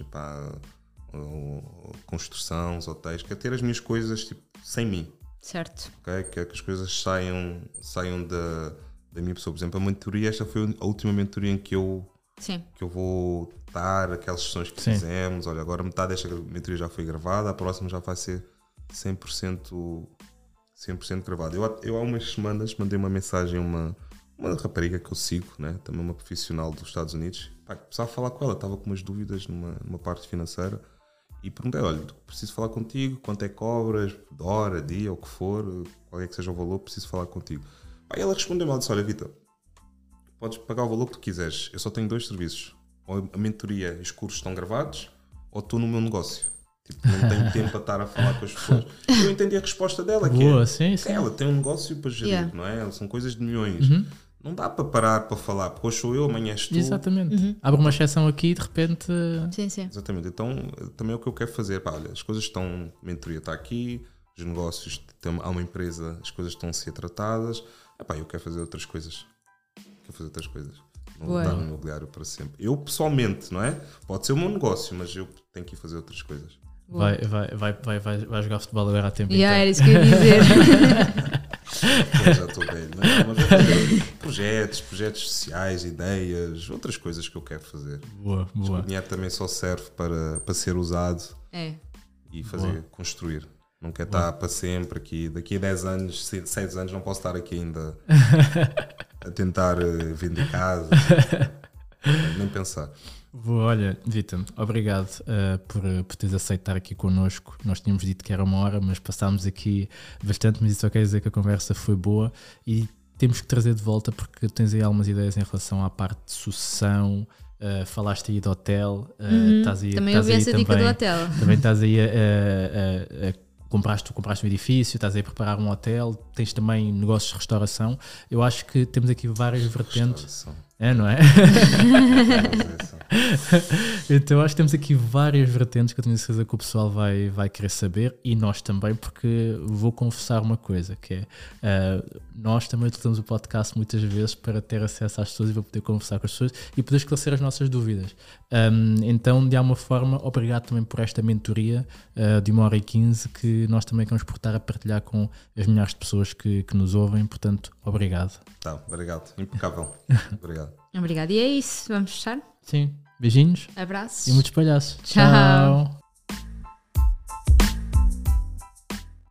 construção, os hotéis. Quero ter as minhas coisas tipo, sem mim. Certo. Okay? Quero que as coisas saiam da minha pessoa. Por exemplo, a mentoria, esta foi a última mentoria em que eu vou dar aquelas sessões que fizemos. Olha, agora metade desta mentoria já foi gravada, a próxima já vai ser 100% gravada. Eu há umas semanas mandei uma mensagem a uma rapariga que eu sigo, né? Também uma profissional dos Estados Unidos. Precisava falar com ela, estava com umas dúvidas numa parte financeira e perguntei, olha, preciso falar contigo, quanto é que cobras, de hora, dia, o que for, qual é que seja o valor, preciso falar contigo. Aí ela respondeu-me, ela disse, olha Vitor, podes pagar o valor que tu quiseres, eu só tenho 2 serviços, ou a mentoria e os cursos estão gravados, ou estou no meu negócio. Tipo, não tenho tempo para estar a falar com as pessoas. Eu entendi a resposta dela, que ela tem um negócio para gerir, não é? São coisas de milhões. Não dá para parar para falar, porque hoje sou eu, amanhã és tu. Exatamente. Abre uma exceção aqui e de repente... Sim. Exatamente. Então, também é o que eu quero fazer. Olha, as coisas estão... A mentoria está aqui, os negócios... Há uma empresa, as coisas estão a ser tratadas. Eu quero fazer outras coisas. Não vou dar um imobiliário para sempre. Eu, pessoalmente, não é? Pode ser o meu negócio, mas eu tenho que ir fazer outras coisas. Vai jogar futebol agora há tempo. Era isso que eu ia dizer. Eu já estou velho, mas vou fazer projetos sociais, ideias, outras coisas que eu quero fazer. Boa. O dinheiro também só serve para ser usado e construir. Não quero estar para sempre aqui. Daqui a 10 anos, 6 anos, não posso estar aqui ainda a tentar vender casa. Nem pensar. Olha, Vitor, obrigado por teres aceito estar aqui connosco. Nós tínhamos dito que era 1 hora, mas passámos aqui bastante, mas isso só quer dizer que a conversa foi boa e temos que trazer de volta porque tens aí algumas ideias em relação à parte de sucessão. Falaste aí de hotel. Também ouvi essa dica do hotel. Também estás aí compraste um edifício, estás aí a preparar um hotel, tens também negócios de restauração. Eu acho que temos aqui várias vertentes. Não é? Então acho que temos aqui várias vertentes que eu tenho certeza que o pessoal vai querer saber e nós também, porque vou confessar uma coisa, que é nós também utilizamos o podcast muitas vezes para ter acesso às pessoas e para poder conversar com as pessoas e poder esclarecer as nossas dúvidas. Então, de alguma forma, obrigado também por esta mentoria de 1h15 que nós também queremos estar a partilhar com as milhares de pessoas que nos ouvem, portanto, obrigado. Obrigado, impecável. Obrigado. Obrigada. E é isso, vamos fechar? Sim, beijinhos. Abraços. E muitos palhaços. Tchau.